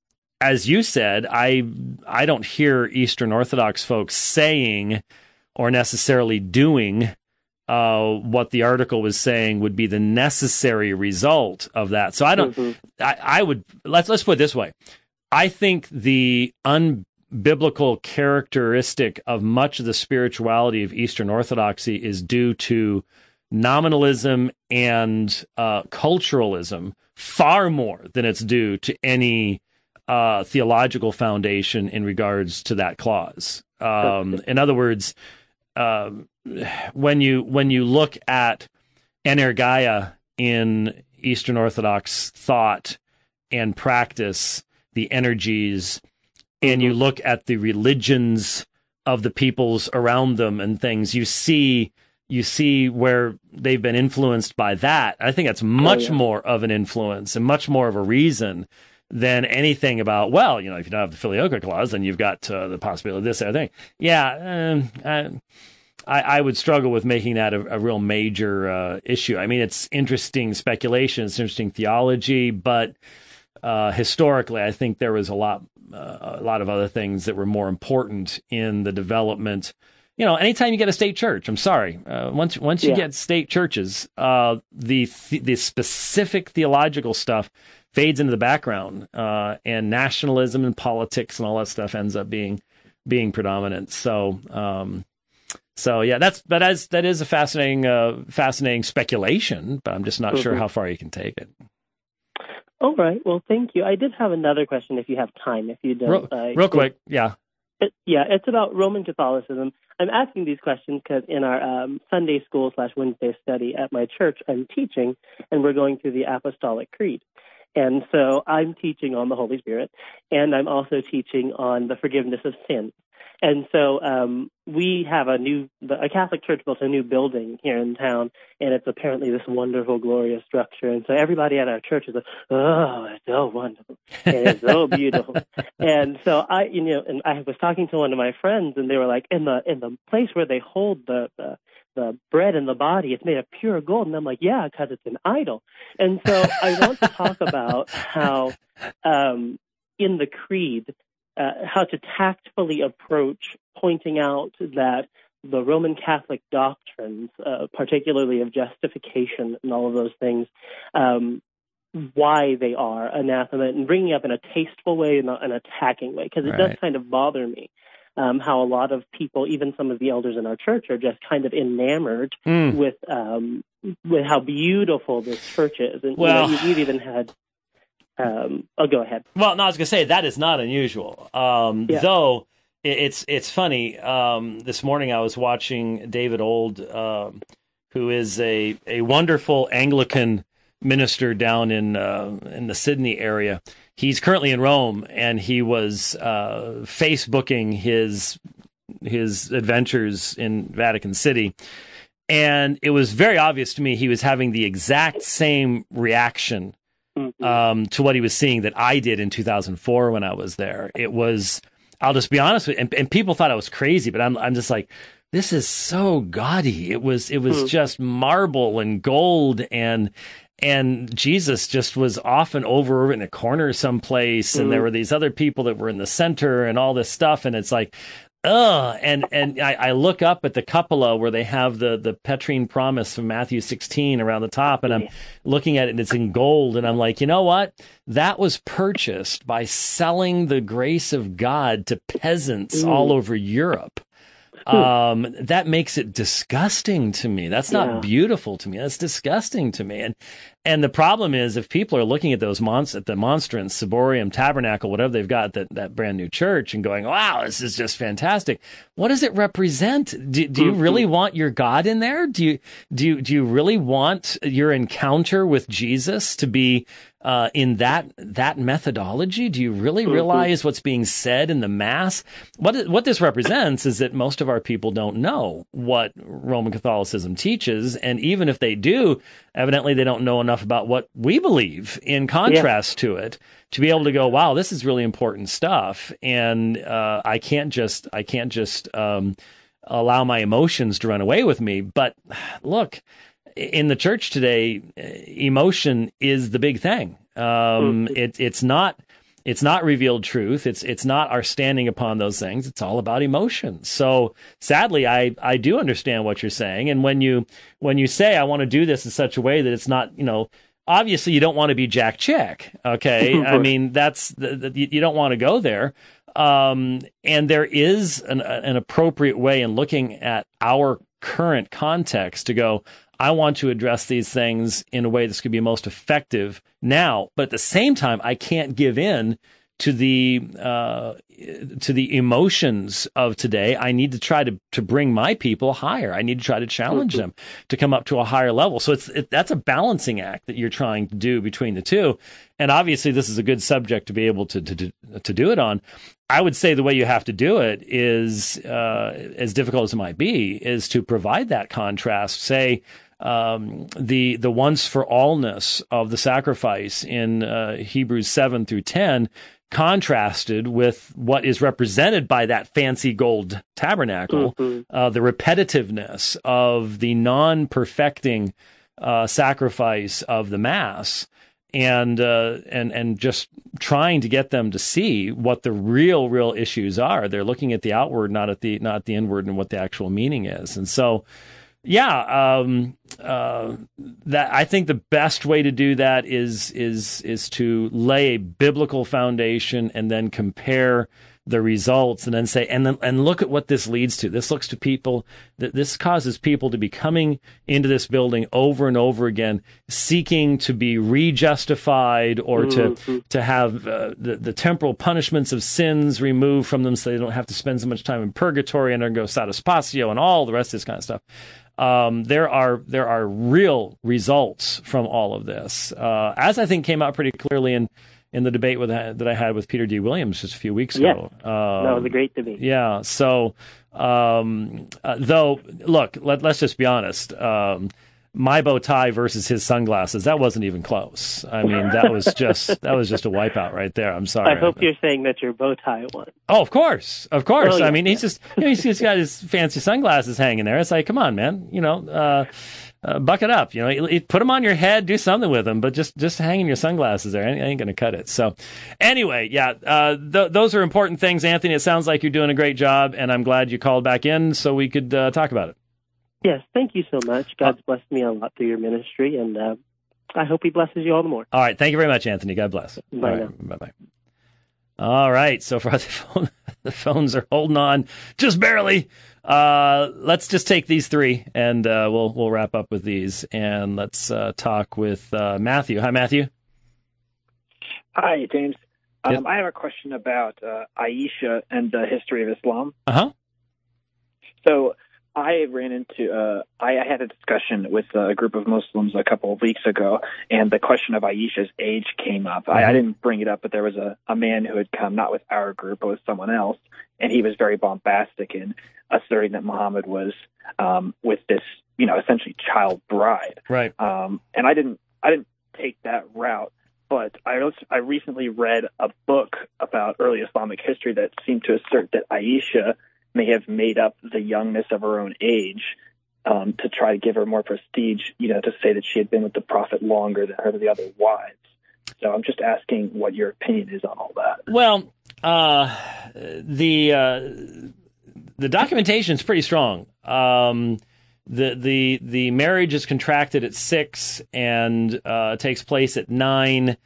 as you said, I I don't hear Eastern Orthodox folks saying or necessarily doing Uh, what the article was saying would be the necessary result of that. So I don't, mm-hmm. I, I would, let's, let's put it this way. I think the unbiblical characteristic of much of the spirituality of Eastern Orthodoxy is due to nominalism and uh, culturalism far more than it's due to any uh, theological foundation in regards to that clause. Um, in other words, um, when you when you look at energeia in Eastern Orthodox thought and practice, the energies, and you look at the religions of the peoples around them and things, you see you see where they've been influenced by that. I think that's much oh, yeah. more of an influence and much more of a reason than anything about, well, you know, if you don't have the Filioque clause, then you've got uh, the possibility of this other thing. Yeah, um, I, I, I would struggle with making that a, a real major uh, issue. I mean, it's interesting speculation, it's interesting theology, but uh, historically, I think there was a lot, uh, a lot of other things that were more important in the development. You know, anytime you get a state church, I'm sorry, uh, once once you yeah. get state churches, uh, the th- the specific theological stuff fades into the background, uh, and nationalism and politics and all that stuff ends up being being predominant. So, um, so yeah, that's but as that is a fascinating uh, fascinating speculation, but I'm just not mm-hmm. sure how far you can take it. All right. Well, thank you. I did have another question if you have time. If you don't, real, uh, real quick, yeah. It, yeah, it's about Roman Catholicism. I'm asking these questions because in our um, Sunday school slash Wednesday study at my church, I'm teaching, and we're going through the Apostolic Creed. And so I'm teaching on the Holy Spirit, and I'm also teaching on the forgiveness of sin. And so um, we have a new, a Catholic church built a new building here in town, and it's apparently this wonderful, glorious structure. And so everybody at our church is like, oh, it's so wonderful, and it's so beautiful. And so I, you know, and I was talking to one of my friends, and they were like, in the in the place where they hold the the, the bread and the body, it's made of pure gold. And I'm like, yeah, because it's an idol. And so I want to talk about how um, in the creed, Uh, how to tactfully approach pointing out that the Roman Catholic doctrines, uh, particularly of justification and all of those things, um, why they are anathema, and bringing up in a tasteful way and not an attacking way, because it right. does kind of bother me um, how a lot of people, even some of the elders in our church, are just kind of enamored mm. with um, with how beautiful this church is. And well, you know, you've even had... Um, I'll go ahead. Well, no, I was going to say that is not unusual. Um, yeah. Though it, it's it's funny. Um, this morning I was watching David Old, um, who is a, a wonderful Anglican minister down in uh, in the Sydney area. He's currently in Rome, and he was uh, Facebooking his his adventures in Vatican City. And it was very obvious to me he was having the exact same reaction Um, to what he was seeing that I did in two thousand four when I was there. It was, I'll just be honest with you, and, and people thought I was crazy, but I'm I'm just like, this is so gaudy. It was it was mm. just marble and gold, and and Jesus just was often over in a corner someplace, mm. and there were these other people that were in the center and all this stuff, and it's like, Ugh, and and I, I look up at the cupola where they have the, the Petrine promise from Matthew sixteen around the top, and I'm looking at it, and it's in gold, and I'm like, you know what? That was purchased by selling the grace of God to peasants mm. all over Europe. Um, that makes it disgusting to me. That's not yeah. beautiful to me. That's disgusting to me. And and the problem is, if people are looking at those monst- at the monstrance, Ciborium, Tabernacle, whatever they've got, that, that brand new church, and going, wow, this is just fantastic. What does it represent? Do, do you really want your God in there? Do you do you, do you really want your encounter with Jesus to be Uh, in that that methodology? Do you really realize what's being said in the Mass? What what this represents is that most of our people don't know what Roman Catholicism teaches, and even if they do, evidently they don't know enough about what we believe in contrast yeah. to it to be able to go, wow, this is really important stuff, and uh, I can't just I can't just um, allow my emotions to run away with me. But look, in the church today, emotion is the big thing. Um, mm-hmm. it, it's not it's not revealed truth. It's it's not our standing upon those things. It's all about emotions. So sadly, I, I do understand what you're saying. And when you when you say I want to do this in such a way that it's not, you know, obviously you don't want to be Jack Chick. Okay, I mean that's the, the, you don't want to go there. Um, and there is an, an appropriate way in looking at our current context to go, I want to address these things in a way that's going to be most effective now, but at the same time, I can't give in to the uh, to the emotions of today. I need to try to to bring my people higher. I need to try to challenge them to come up to a higher level. So it's it, that's a balancing act that you're trying to do between the two. And obviously, this is a good subject to be able to to to do it on. I would say the way you have to do it is, uh, as difficult as it might be, is to provide that contrast. Say, um, the the once for allness of the sacrifice in uh, Hebrews seven through ten, contrasted with what is represented by that fancy gold tabernacle, mm-hmm. uh, the repetitiveness of the non-perfecting uh, sacrifice of the Mass. And uh, and and just trying to get them to see what the real real issues are. They're looking at the outward, not at the not the inward, and what the actual meaning is. And so, yeah, um, uh, that I think the best way to do that is is is to lay a biblical foundation and then compare the results, and then say, and then and look at what this leads to. This looks to people that this causes people to be coming into this building over and over again, seeking to be re-justified or mm-hmm. to to have uh, the the temporal punishments of sins removed from them, so they don't have to spend so much time in purgatory and undergo sataspatio and all the rest of this kind of stuff. Um, there are there are real results from all of this, uh, as I think came out pretty clearly in. in the debate with, that I had with Peter D. Williams just a few weeks ago. Yes. Um, that was a great debate. Yeah. So, um, uh, though, look, let, let's just be honest. Um, my bow tie versus his sunglasses, that wasn't even close. I mean, that was just that was just a wipeout right there. I'm sorry. I hope you're saying that your bow tie won. Oh, of course. Of course. Oh, yeah, I mean, he's yeah. just, you know, he's, he's got his fancy sunglasses hanging there. It's like, come on, man. You know, uh, Uh, buck it up, you know, put them on your head, do something with them, but just, just hanging your sunglasses there, I ain't, ain't going to cut it. So anyway, yeah, uh, th- those are important things, Anthony. It sounds like you're doing a great job, and I'm glad you called back in so we could uh, talk about it. Yes, thank you so much. God's uh, blessed me a lot through your ministry, and uh, I hope he blesses you all the more. All right. Thank you very much, Anthony. God bless. Bye all now. Right, bye-bye. All right. So far, the, phone, the phones are holding on just barely. Uh, let's just take these three, and uh, we'll we'll wrap up with these. And let's uh, talk with uh, Matthew. Hi, Matthew. Hi, James. Um, yep. I have a question about uh, Aisha and the history of Islam. Uh huh. So I ran into, uh, I, I had a discussion with a group of Muslims a couple of weeks ago, and the question of Aisha's age came up. Mm-hmm. I, I didn't bring it up, but there was a, a man who had come, not with our group, but with someone else, and he was very bombastic in asserting that Muhammad was um, with this, you know, essentially child bride. Right. Um, and I didn't, I didn't take that route, but I also, I recently read a book about early Islamic history that seemed to assert that Aisha may have made up the youngness of her own age um, to try to give her more prestige, you know, to say that she had been with the Prophet longer than her of the other wives. So I'm just asking what your opinion is on all that. Well, uh, the uh, the documentation is pretty strong. Um, the the the marriage is contracted at six and uh, takes place at nine.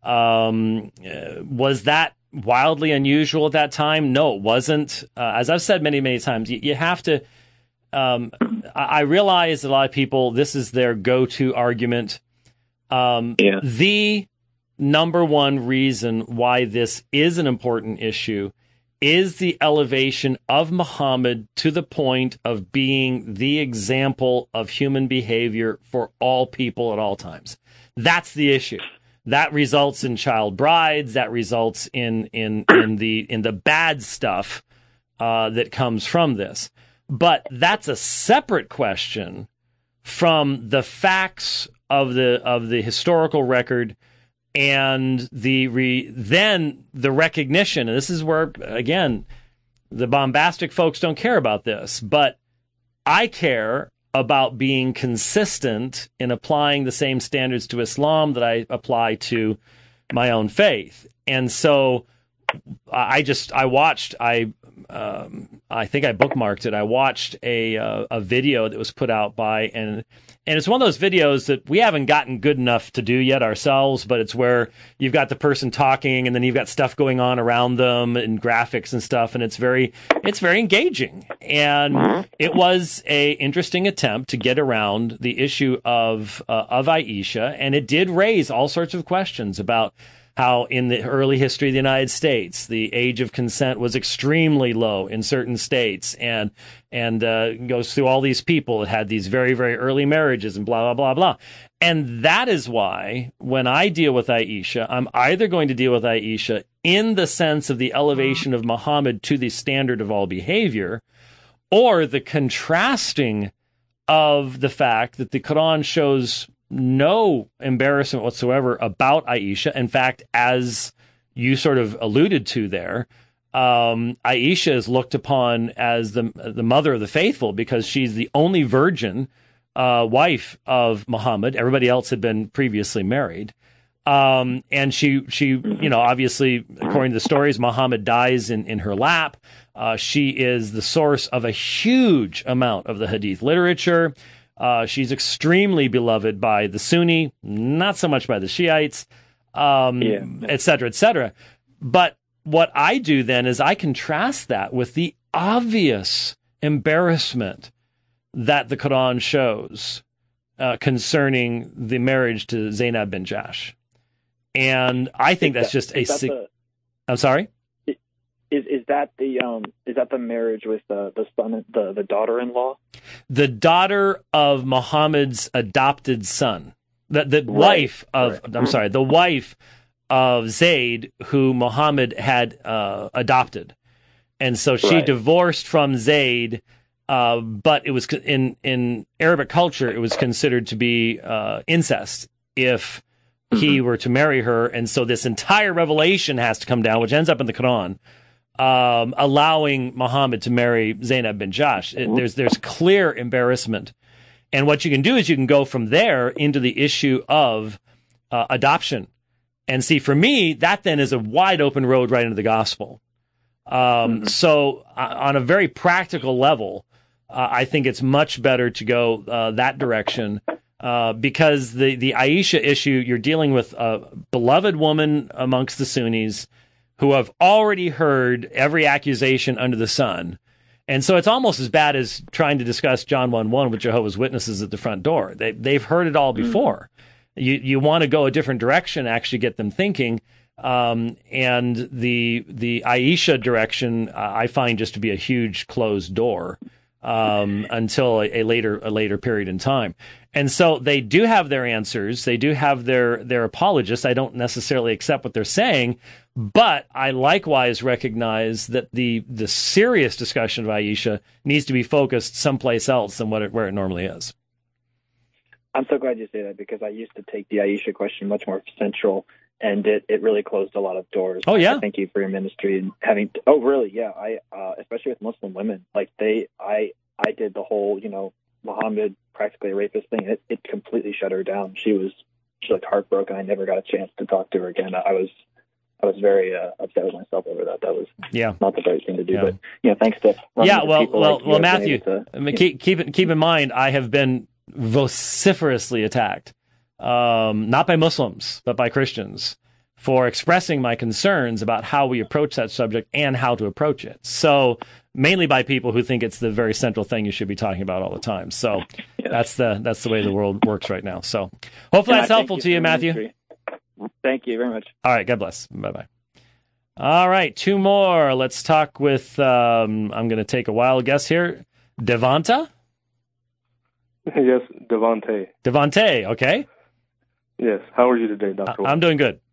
Um, uh, was that wildly unusual at that time? No, it wasn't. Uh, as I've said many, many times, you, you have to. Um, I, I realize that a lot of people, this is their go-to argument. Um, yeah. The number one reason why this is an important issue is the elevation of Muhammad to the point of being the example of human behavior for all people at all times. That's the issue. That results in child brides. That results in in in the in the bad stuff uh, that comes from this. But that's a separate question from the facts of the of the historical record and the re, then the recognition. And this is where, again, the bombastic folks don't care about this, but I care about being consistent in applying the same standards to Islam that I apply to my own faith. And so I just, I watched, I, um, I think I bookmarked it. I watched a, uh, a video that was put out by, and, and it's one of those videos that we haven't gotten good enough to do yet ourselves, but it's where you've got the person talking and then you've got stuff going on around them and graphics and stuff. And it's very, it's very engaging. And it was a interesting attempt to get around the issue of, uh, of Aisha. And it did raise all sorts of questions about how in the early history of the United States, the age of consent was extremely low in certain states, and and uh, goes through all these people that had these very, very early marriages and blah, blah, blah, blah. And that is why when I deal with Aisha, I'm either going to deal with Aisha in the sense of the elevation of Muhammad to the standard of all behavior, or the contrasting of the fact that the Quran shows no embarrassment whatsoever about Aisha. In fact, as you sort of alluded to there, um, Aisha is looked upon as the the mother of the faithful because she's the only virgin uh, wife of Muhammad. Everybody else had been previously married. Um, and she, she, you know, obviously, according to the stories, Muhammad dies in, in her lap. Uh, she is the source of a huge amount of the Hadith literature. Uh, she's extremely beloved by the Sunni, not so much by the Shiites, um, yeah. et cetera, et cetera. But what I do then is I contrast that with the obvious embarrassment that the Quran shows uh, concerning the marriage to Zainab bin Jahsh. And I think that's just a... Sig- the, I'm sorry? Is is that the um is that the marriage with the the son the the daughter-in-law? The daughter of Muhammad's adopted son, the the right. wife of right. I'm sorry, the wife of Zayd, who Muhammad had uh, adopted, and so she right. divorced from Zayd. Uh, but it was in in Arabic culture, it was considered to be uh, incest if he were to marry her, and so this entire revelation has to come down, which ends up in the Quran. Um, allowing Muhammad to marry Zainab bin Jahsh. It, there's there's clear embarrassment. And what you can do is you can go from there into the issue of uh, adoption. And see, for me, that then is a wide open road right into the gospel. Um, mm-hmm. So uh, on a very practical level, uh, I think it's much better to go uh, that direction uh, because the, the Aisha issue, you're dealing with a beloved woman amongst the Sunnis who have already heard every accusation under the sun. And so it's almost as bad as trying to discuss John one one with Jehovah's Witnesses at the front door. They, they've heard it all before. Mm-hmm. You you want to go a different direction, actually get them thinking. Um, and the the Aisha direction, uh, I find just to be a huge closed door um, until a, a later a later period in time. And so they do have their answers. They do have their their apologists. I don't necessarily accept what they're saying, but I likewise recognize that the the serious discussion of Aisha needs to be focused someplace else than what it, where it normally is. I'm so glad you say that because I used to take the Aisha question much more central, and it, it really closed a lot of doors. Oh yeah, thank you for your ministry and having. To, oh really? Yeah, I uh, especially with Muslim women, like they, I I did the whole you know Muhammad practically a rapist thing. It, it completely shut her down. She was she looked heartbroken. I never got a chance to talk to her again. I was. I was very uh, upset with myself over that. That was yeah. not the right thing to do. Yeah. But you know, thanks to yeah. Well, well, like well, you, Matthew, to, I mean, keep keep keep in mind, I have been vociferously attacked, um, not by Muslims but by Christians, for expressing my concerns about how we approach that subject and how to approach it. So mainly by people who think it's the very central thing you should be talking about all the time. So yeah. that's the that's the way the world works right now. So hopefully and that's helpful to you, Matthew. Ministry. Thank you very much. All right. God bless. Bye-bye. All right. Two more. Let's talk with, um, I'm going to take a wild guess here. Devonta? Yes, Devontae. Devontae. Okay. Yes. How are you today, Doctor I'm doing good.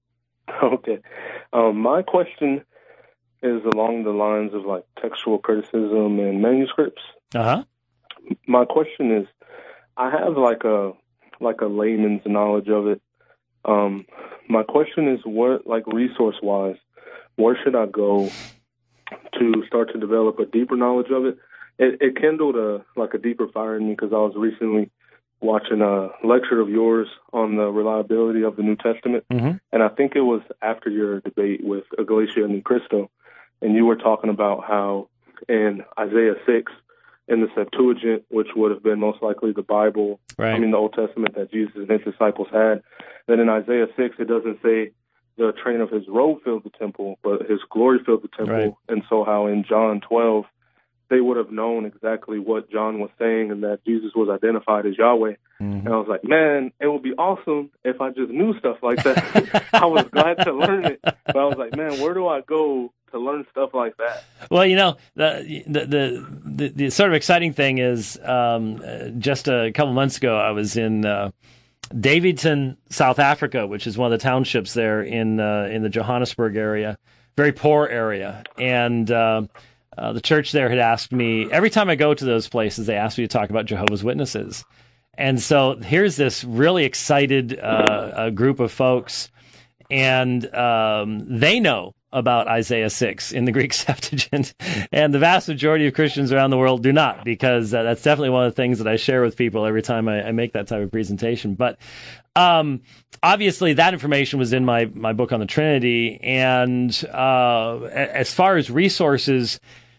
Okay. Um, my question is along the lines of like textual criticism and manuscripts. Uh-huh. My question is, I have like a, like a layman's knowledge of it. Um, my question is, what, like resource-wise, where should I go to start to develop a deeper knowledge of it? It, it kindled a like a deeper fire in me because I was recently watching a lecture of yours on the reliability of the New Testament, mm-hmm. and I think it was after your debate with Iglesia Ni Cristo, and you were talking about how in Isaiah six, in the Septuagint, which would have been most likely the Bible, right. I mean the Old Testament that Jesus and his disciples had, then in Isaiah six, it doesn't say the train of his robe filled the temple, but his glory filled the temple. Right. And so how in John twelve, they would have known exactly what John was saying and that Jesus was identified as Yahweh. Mm-hmm. And I was like, man, it would be awesome if I just knew stuff like that. I was glad to learn it. But I was like, man, where do I go to learn stuff like that? Well, you know, the the the, the, the sort of exciting thing is um, just a couple months ago, I was in uh, Davidson, South Africa, which is one of the townships there in uh, in the Johannesburg area, very poor area. And uh, uh, the church there had asked me, every time I go to those places, they ask me to talk about Jehovah's Witnesses. And so here's this really excited uh, a group of folks, and um, they know about Isaiah six in the Greek Septuagint, and the vast majority of Christians around the world do not, because uh, that's definitely one of the things that I share with people every time I, I make that type of presentation. But um, obviously that information was in my, my book on the Trinity, and uh, as far as resources,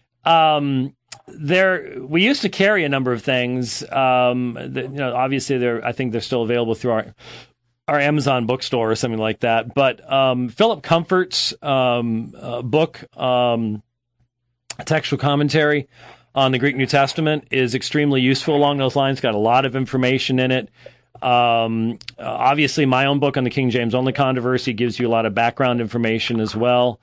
um, there we used to carry a number of things. Um, that, you know, obviously they're I think they're still available through our our Amazon bookstore or something like that. But um, Philip Comfort's um, uh, book, um, textual commentary on the Greek New Testament, is extremely useful along those lines. Got a lot of information in it. Um, uh, obviously, my own book on the King James Only controversy gives you a lot of background information as well.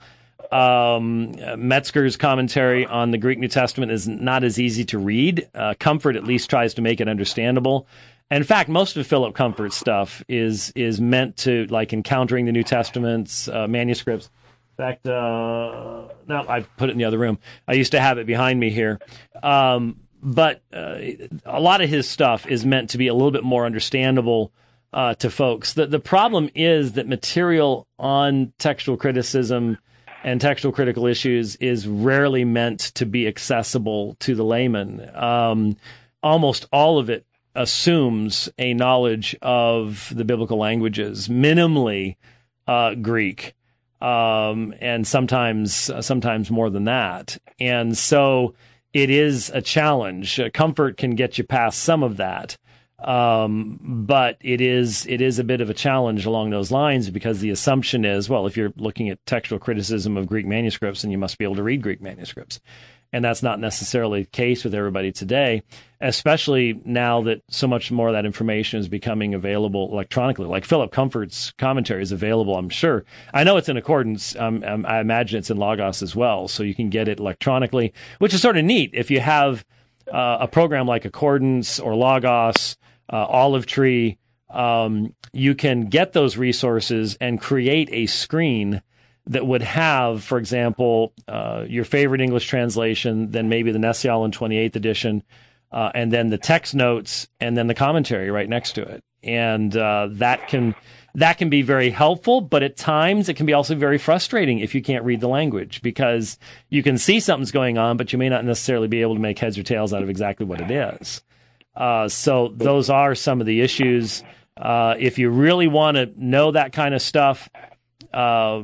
Um, Metzger's commentary on the Greek New Testament is not as easy to read. Uh, Comfort at least tries to make it understandable. In fact, most of Philip Comfort's stuff is is meant to, like, encountering the New Testament's uh, manuscripts. In fact, uh, no, I put it in the other room. I used to have it behind me here. Um, but uh, a lot of his stuff is meant to be a little bit more understandable uh, to folks. The, the problem is that material on textual criticism and textual critical issues is rarely meant to be accessible to the layman. Um, almost all of it assumes a knowledge of the biblical languages, minimally uh, Greek, um, and sometimes uh, sometimes more than that. And so it is a challenge. Uh, Comfort can get you past some of that, um, but it is it is a bit of a challenge along those lines, because the assumption is, well, if you're looking at textual criticism of Greek manuscripts, then you must be able to read Greek manuscripts. And that's not necessarily the case with everybody today, especially now that so much more of that information is becoming available electronically. Like Philip Comfort's commentary is available, I'm sure. I know it's in Accordance. Um, um, I imagine it's in Logos as well, so you can get it electronically, which is sort of neat. If you have uh, a program like Accordance or Logos, uh, Olive Tree, um, you can get those resources and create a screen that would have, for example, uh, your favorite English translation, then maybe the Nestle-Aland twenty-eighth edition, uh, and then the text notes, and then the commentary right next to it. And uh, that can that can be very helpful, but at times it can be also very frustrating if you can't read the language, because you can see something's going on, but you may not necessarily be able to make heads or tails out of exactly what it is. Uh, so those are some of the issues. Uh, if you really want to know that kind of stuff, um,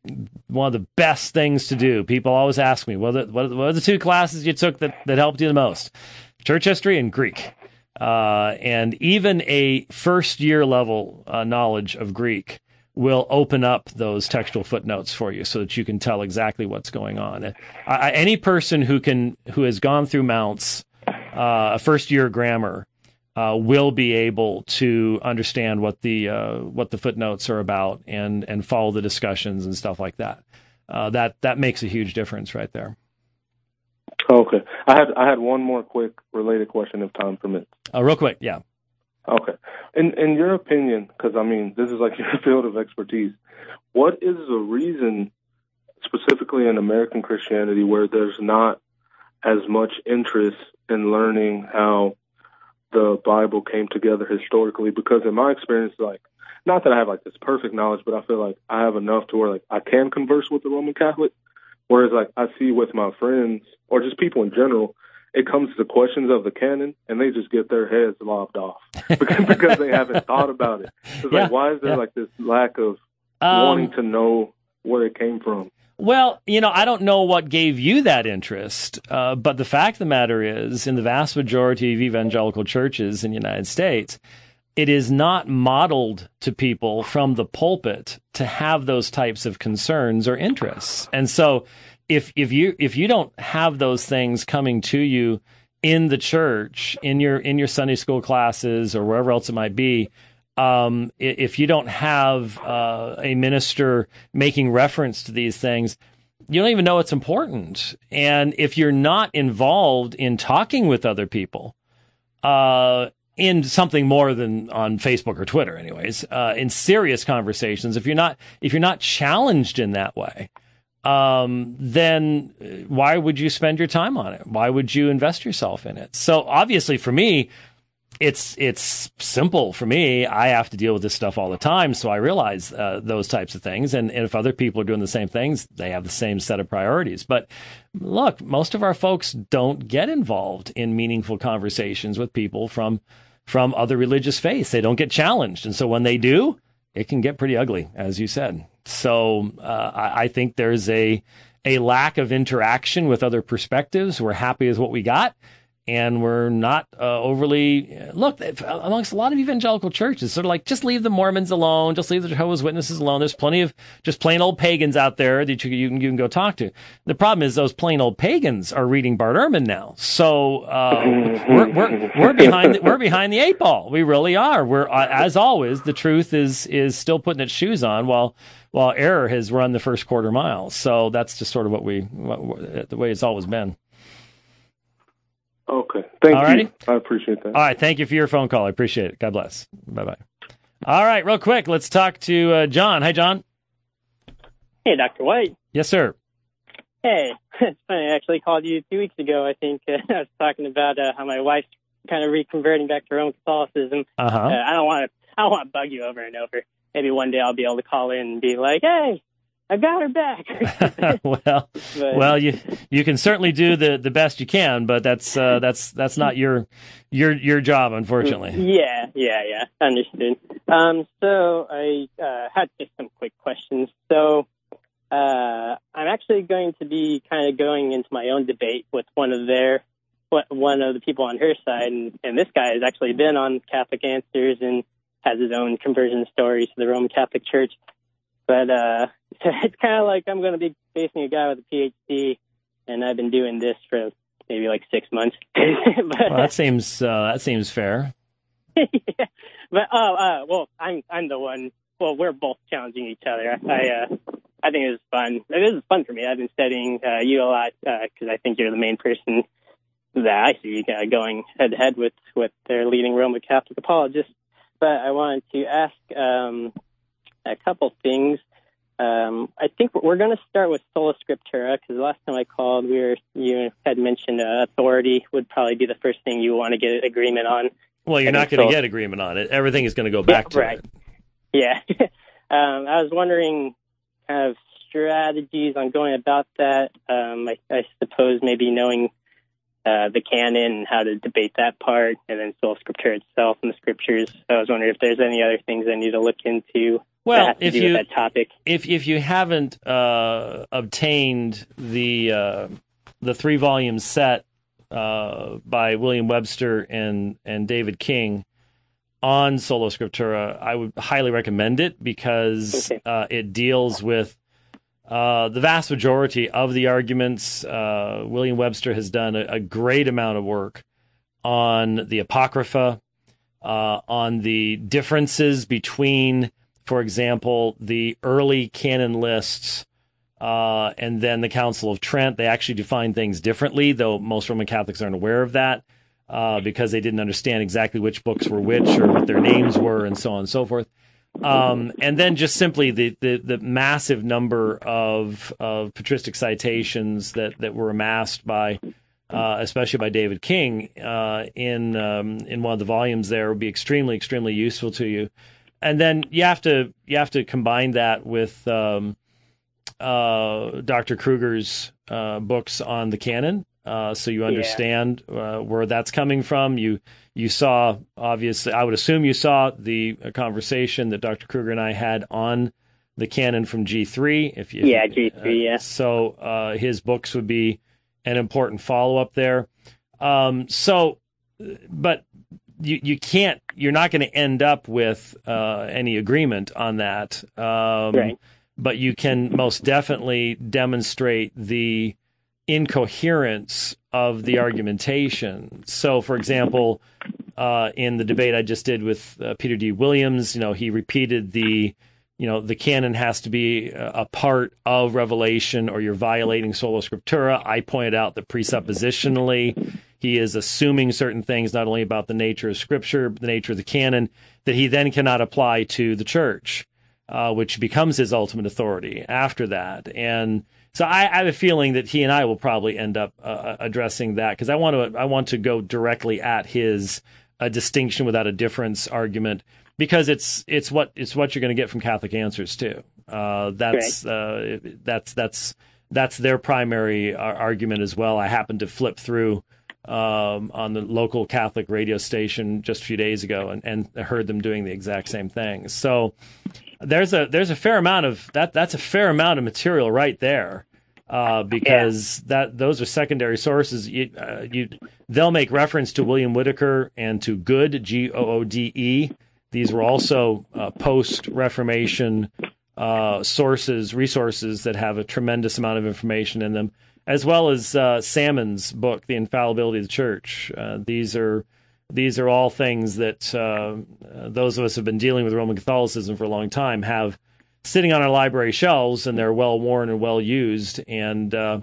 one of the best things to do. People always ask me, what are the, what are the two classes you took that, that helped you the most? Church history and Greek. Uh, and even a first year level uh, knowledge of Greek will open up those textual footnotes for you so that you can tell exactly what's going on. I, any person who can, who has gone through Mounts, uh, a first year grammar, uh, will be able to understand what the, uh, what the footnotes are about and, and follow the discussions and stuff like that. Uh, that, that makes a huge difference right there. Okay. I had I had one more quick related question if time permits. Uh, real quick, yeah. Okay. In in your opinion, because I mean this is like your field of expertise, what is the reason specifically in American Christianity where there's not as much interest in learning how the Bible came together historically? Because in my experience, like, not that I have like this perfect knowledge, but I feel like I have enough to where like I can converse with the Roman Catholic. Whereas, like, I see with my friends, or just people in general, it comes to the questions of the canon, and they just get their heads lopped off because, because they haven't thought about it. It's yeah, like, why is there, yeah. like, this lack of um, wanting to know where it came from? Well, you know, I don't know what gave you that interest, uh, but the fact of the matter is, in the vast majority of evangelical churches in the United States, it is not modeled to people from the pulpit to have those types of concerns or interests. And so if if you if you don't have those things coming to you in the church, in your in your Sunday school classes or wherever else it might be, um, if you don't have uh, a minister making reference to these things, you don't even know it's important. And if you're not involved in talking with other people, uh, in something more than on Facebook or Twitter, anyways, uh, in serious conversations, if you're not if you're not challenged in that way, um, then why would you spend your time on it? Why would you invest yourself in it? So obviously, for me, it's it's simple. For me, I have to deal with this stuff all the time, so I realize uh, those types of things. And, and if other people are doing the same things, they have the same set of priorities. But look, most of our folks don't get involved in meaningful conversations with people from from other religious faiths. They don't get challenged. And so when they do, it can get pretty ugly, as you said. So uh, I, I think there's a a lack of interaction with other perspectives. We're happy with what we got. And we're not uh, overly, look, amongst a lot of evangelical churches, sort of like, just leave the Mormons alone, just leave the Jehovah's Witnesses alone. There's plenty of just plain old pagans out there that you, you, can, you can go talk to. The problem is those plain old pagans are reading Bart Ehrman now. So uh, we're, we're, we're, behind the, we're behind the eight ball. We really are. We're, uh, as always, the truth is is still putting its shoes on while while error has run the first quarter mile. So that's just sort of what we, what, the way it's always been. Okay. Thank Alrighty. you. I appreciate that. All right. Thank you for your phone call. I appreciate it. God bless. Bye-bye. All right. Real quick, let's talk to uh, John. Hi, John. Hey, Doctor White. Yes, sir. Hey. It's funny. I actually called you two weeks ago. I think uh, I was talking about uh, how my wife's kind of reconverting back to Roman Catholicism. Uh-huh. Uh, I don't want to I don't want to bug you over and over. Maybe one day I'll be able to call in and be like, hey, I got her back. well, but, well, you you can certainly do the, the best you can, but that's uh, that's that's not your your your job, unfortunately. Yeah, yeah, yeah. Understood. Um, so I uh, had just some quick questions. So uh, I'm actually going to be kind of going into my own debate with one of their one of the people on her side, and, and this guy has actually been on Catholic Answers and has his own conversion stories to the Roman Catholic Church. But uh, it's kind of like I'm going to be facing a guy with a P H D, and I've been doing this for maybe like six months. but, well, that seems uh, that seems fair. yeah. But oh, uh, well, I'm I'm the one. Well, we're both challenging each other. I uh, I think it was fun. It is fun for me. I've been studying uh, you a lot because uh, I think you're the main person that I see uh, going head to head with with their leading Roman Catholic apologists. But I wanted to ask. Um, A couple things. Um, I think we're going to start with Sola Scriptura because the last time I called, we were you had mentioned uh, authority would probably be the first thing you want to get agreement on. Well, you're and not going to so, get agreement on it. Everything is going to go back yeah, to right. it. Yeah. um, I was wondering kind of strategies on going about that. Um, I, I suppose maybe knowing uh, the canon and how to debate that part, and then Sola Scriptura itself and the scriptures. I was wondering if there's any other things I need to look into Well, that has to if do you with that topic. if if you haven't uh, obtained the uh, the three volume set uh, by William Webster and and David King on Sola Scriptura, I would highly recommend it because Okay. uh, it deals with uh, the vast majority of the arguments. Uh, William Webster has done a, a great amount of work on the Apocrypha, uh, on the differences between, for example, the early canon lists uh, and then the Council of Trent. They actually define things differently, though most Roman Catholics aren't aware of that uh, because they didn't understand exactly which books were which or what their names were and so on and so forth. Um, and then just simply the, the, the massive number of, of patristic citations that, that were amassed by, uh, especially by David King uh, in um, in one of the volumes there would be extremely, extremely useful to you. And then you have to you have to combine that with um, uh, Doctor Kruger's uh, books on the canon, uh, so you understand uh, where that's coming from. You you saw, obviously, I would assume you saw the uh, conversation that Doctor Kruger and I had on the canon from G three. If you, Yeah, G three, uh, yeah. So uh, his books would be an important follow up there. Um, so, but. You you can't you're not going to end up with uh, any agreement on that, um, Right. but you can most definitely demonstrate the incoherence of the argumentation. So, for example, uh, in the debate I just did with uh, Peter D. Williams, you know, he repeated the you know the canon has to be a part of Revelation or you're violating Sola Scriptura. I pointed out that presuppositionally he is assuming certain things, not only about the nature of Scripture, but the nature of the canon, that he then cannot apply to the church, uh, which becomes his ultimate authority after that. And so I, I have a feeling that he and I will probably end up uh, addressing that because I want to I want to go directly at his uh, distinction without a difference argument because it's it's what it's what you're going to get from Catholic Answers too. Uh, that's uh, that's that's that's their primary uh, argument as well. I happened to flip through. Um, on the local Catholic radio station just a few days ago, and, and heard them doing the exact same thing. So there's a there's a fair amount of that. That's a fair amount of material right there, uh, because yeah. that those are secondary sources. You, uh, you they'll make reference to William Whitaker and to Good, G O O D E. These were also uh, post-Reformation uh, sources, resources that have a tremendous amount of information in them. As well as uh, Salmon's book, The Infallibility of the Church. Uh, these are these are all things that uh, those of us who have been dealing with Roman Catholicism for a long time have sitting on our library shelves, and they're well worn and well used. And uh,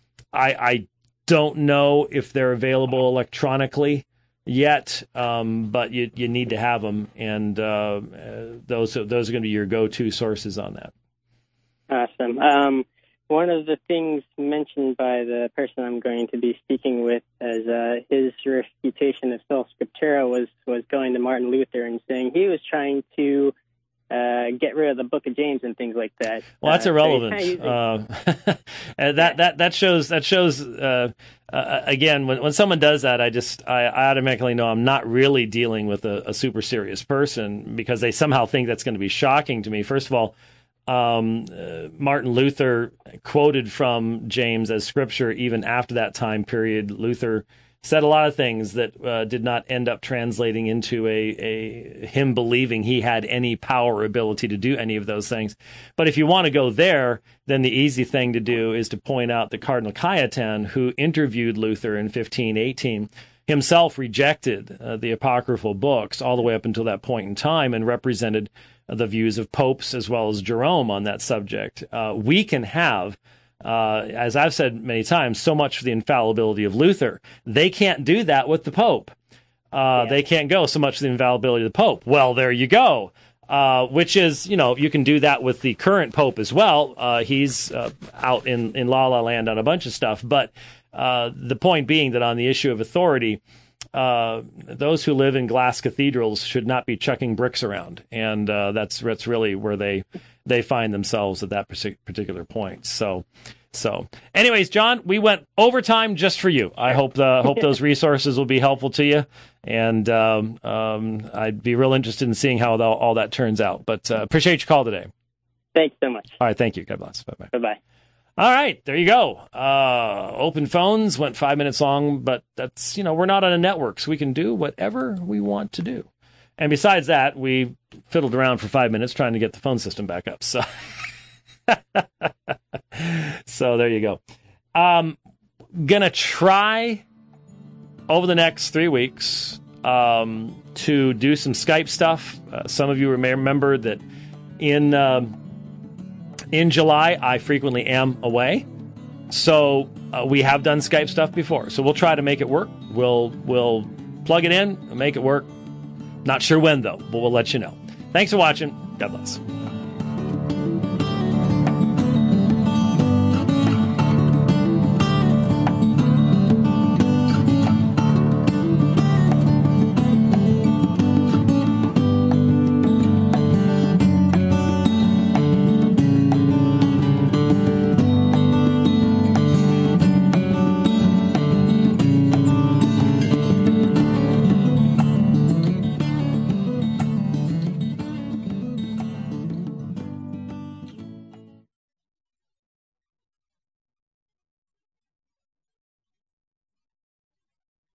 I, I don't know if they're available electronically yet, um, but you you need to have them, and uh, those those are going to be your go-to sources on that. Awesome. Um, One of the things mentioned by the person I'm going to be speaking with as uh, his refutation of Sola Scriptura was, was going to Martin Luther and saying he was trying to uh, get rid of the Book of James and things like that. Well, that's uh, irrelevant. So using... uh, that that that shows that shows uh, uh, again when when someone does that, I just I, I automatically know I'm not really dealing with a, a super serious person because they somehow think that's going to be shocking to me. First of all. Um, uh, Martin Luther quoted from James as scripture even after that time period. Luther said a lot of things that uh, did not end up translating into a, a him believing he had any power or ability to do any of those things. But if you want to go there, then the easy thing to do is to point out that Cardinal Cajetan, who interviewed Luther in fifteen eighteen, himself rejected uh, the apocryphal books all the way up until that point in time and represented the views of popes as well as Jerome on that subject. Uh, we can have, uh, as I've said many times, so much for the infallibility of Luther. They can't do that with the Pope. Uh, yeah. They can't go so much for the infallibility of the Pope. Well, there you go. Uh, which is, you know, you can do that with the current Pope as well. Uh, he's uh, out in, in La La Land on a bunch of stuff. But uh, the point being that on the issue of authority, Uh, those who live in glass cathedrals should not be chucking bricks around, and uh, that's that's really where they they find themselves at that particular point. So, So, anyways, John, we went overtime just for you. I hope the hope those resources will be helpful to you, and um, um, I'd be real interested in seeing how the, all that turns out. But uh, appreciate your call today. Thanks so much. All right, thank you. God bless. Bye bye. Bye bye. All right, there you go. Uh, open phones went five minutes long, but that's, you know, we're not on a network, so we can do whatever we want to do. And besides that, we fiddled around for five minutes trying to get the phone system back up. So, so there you go. Um, gonna try over the next three weeks um, to do some Skype stuff. Uh, some of you may remember that in um, in July I frequently am away, so uh, we have done Skype stuff before. So we'll try to make it work. We'll we'll plug it in, make it work. Not sure when though, but we'll let you know. Thanks for watching. God bless.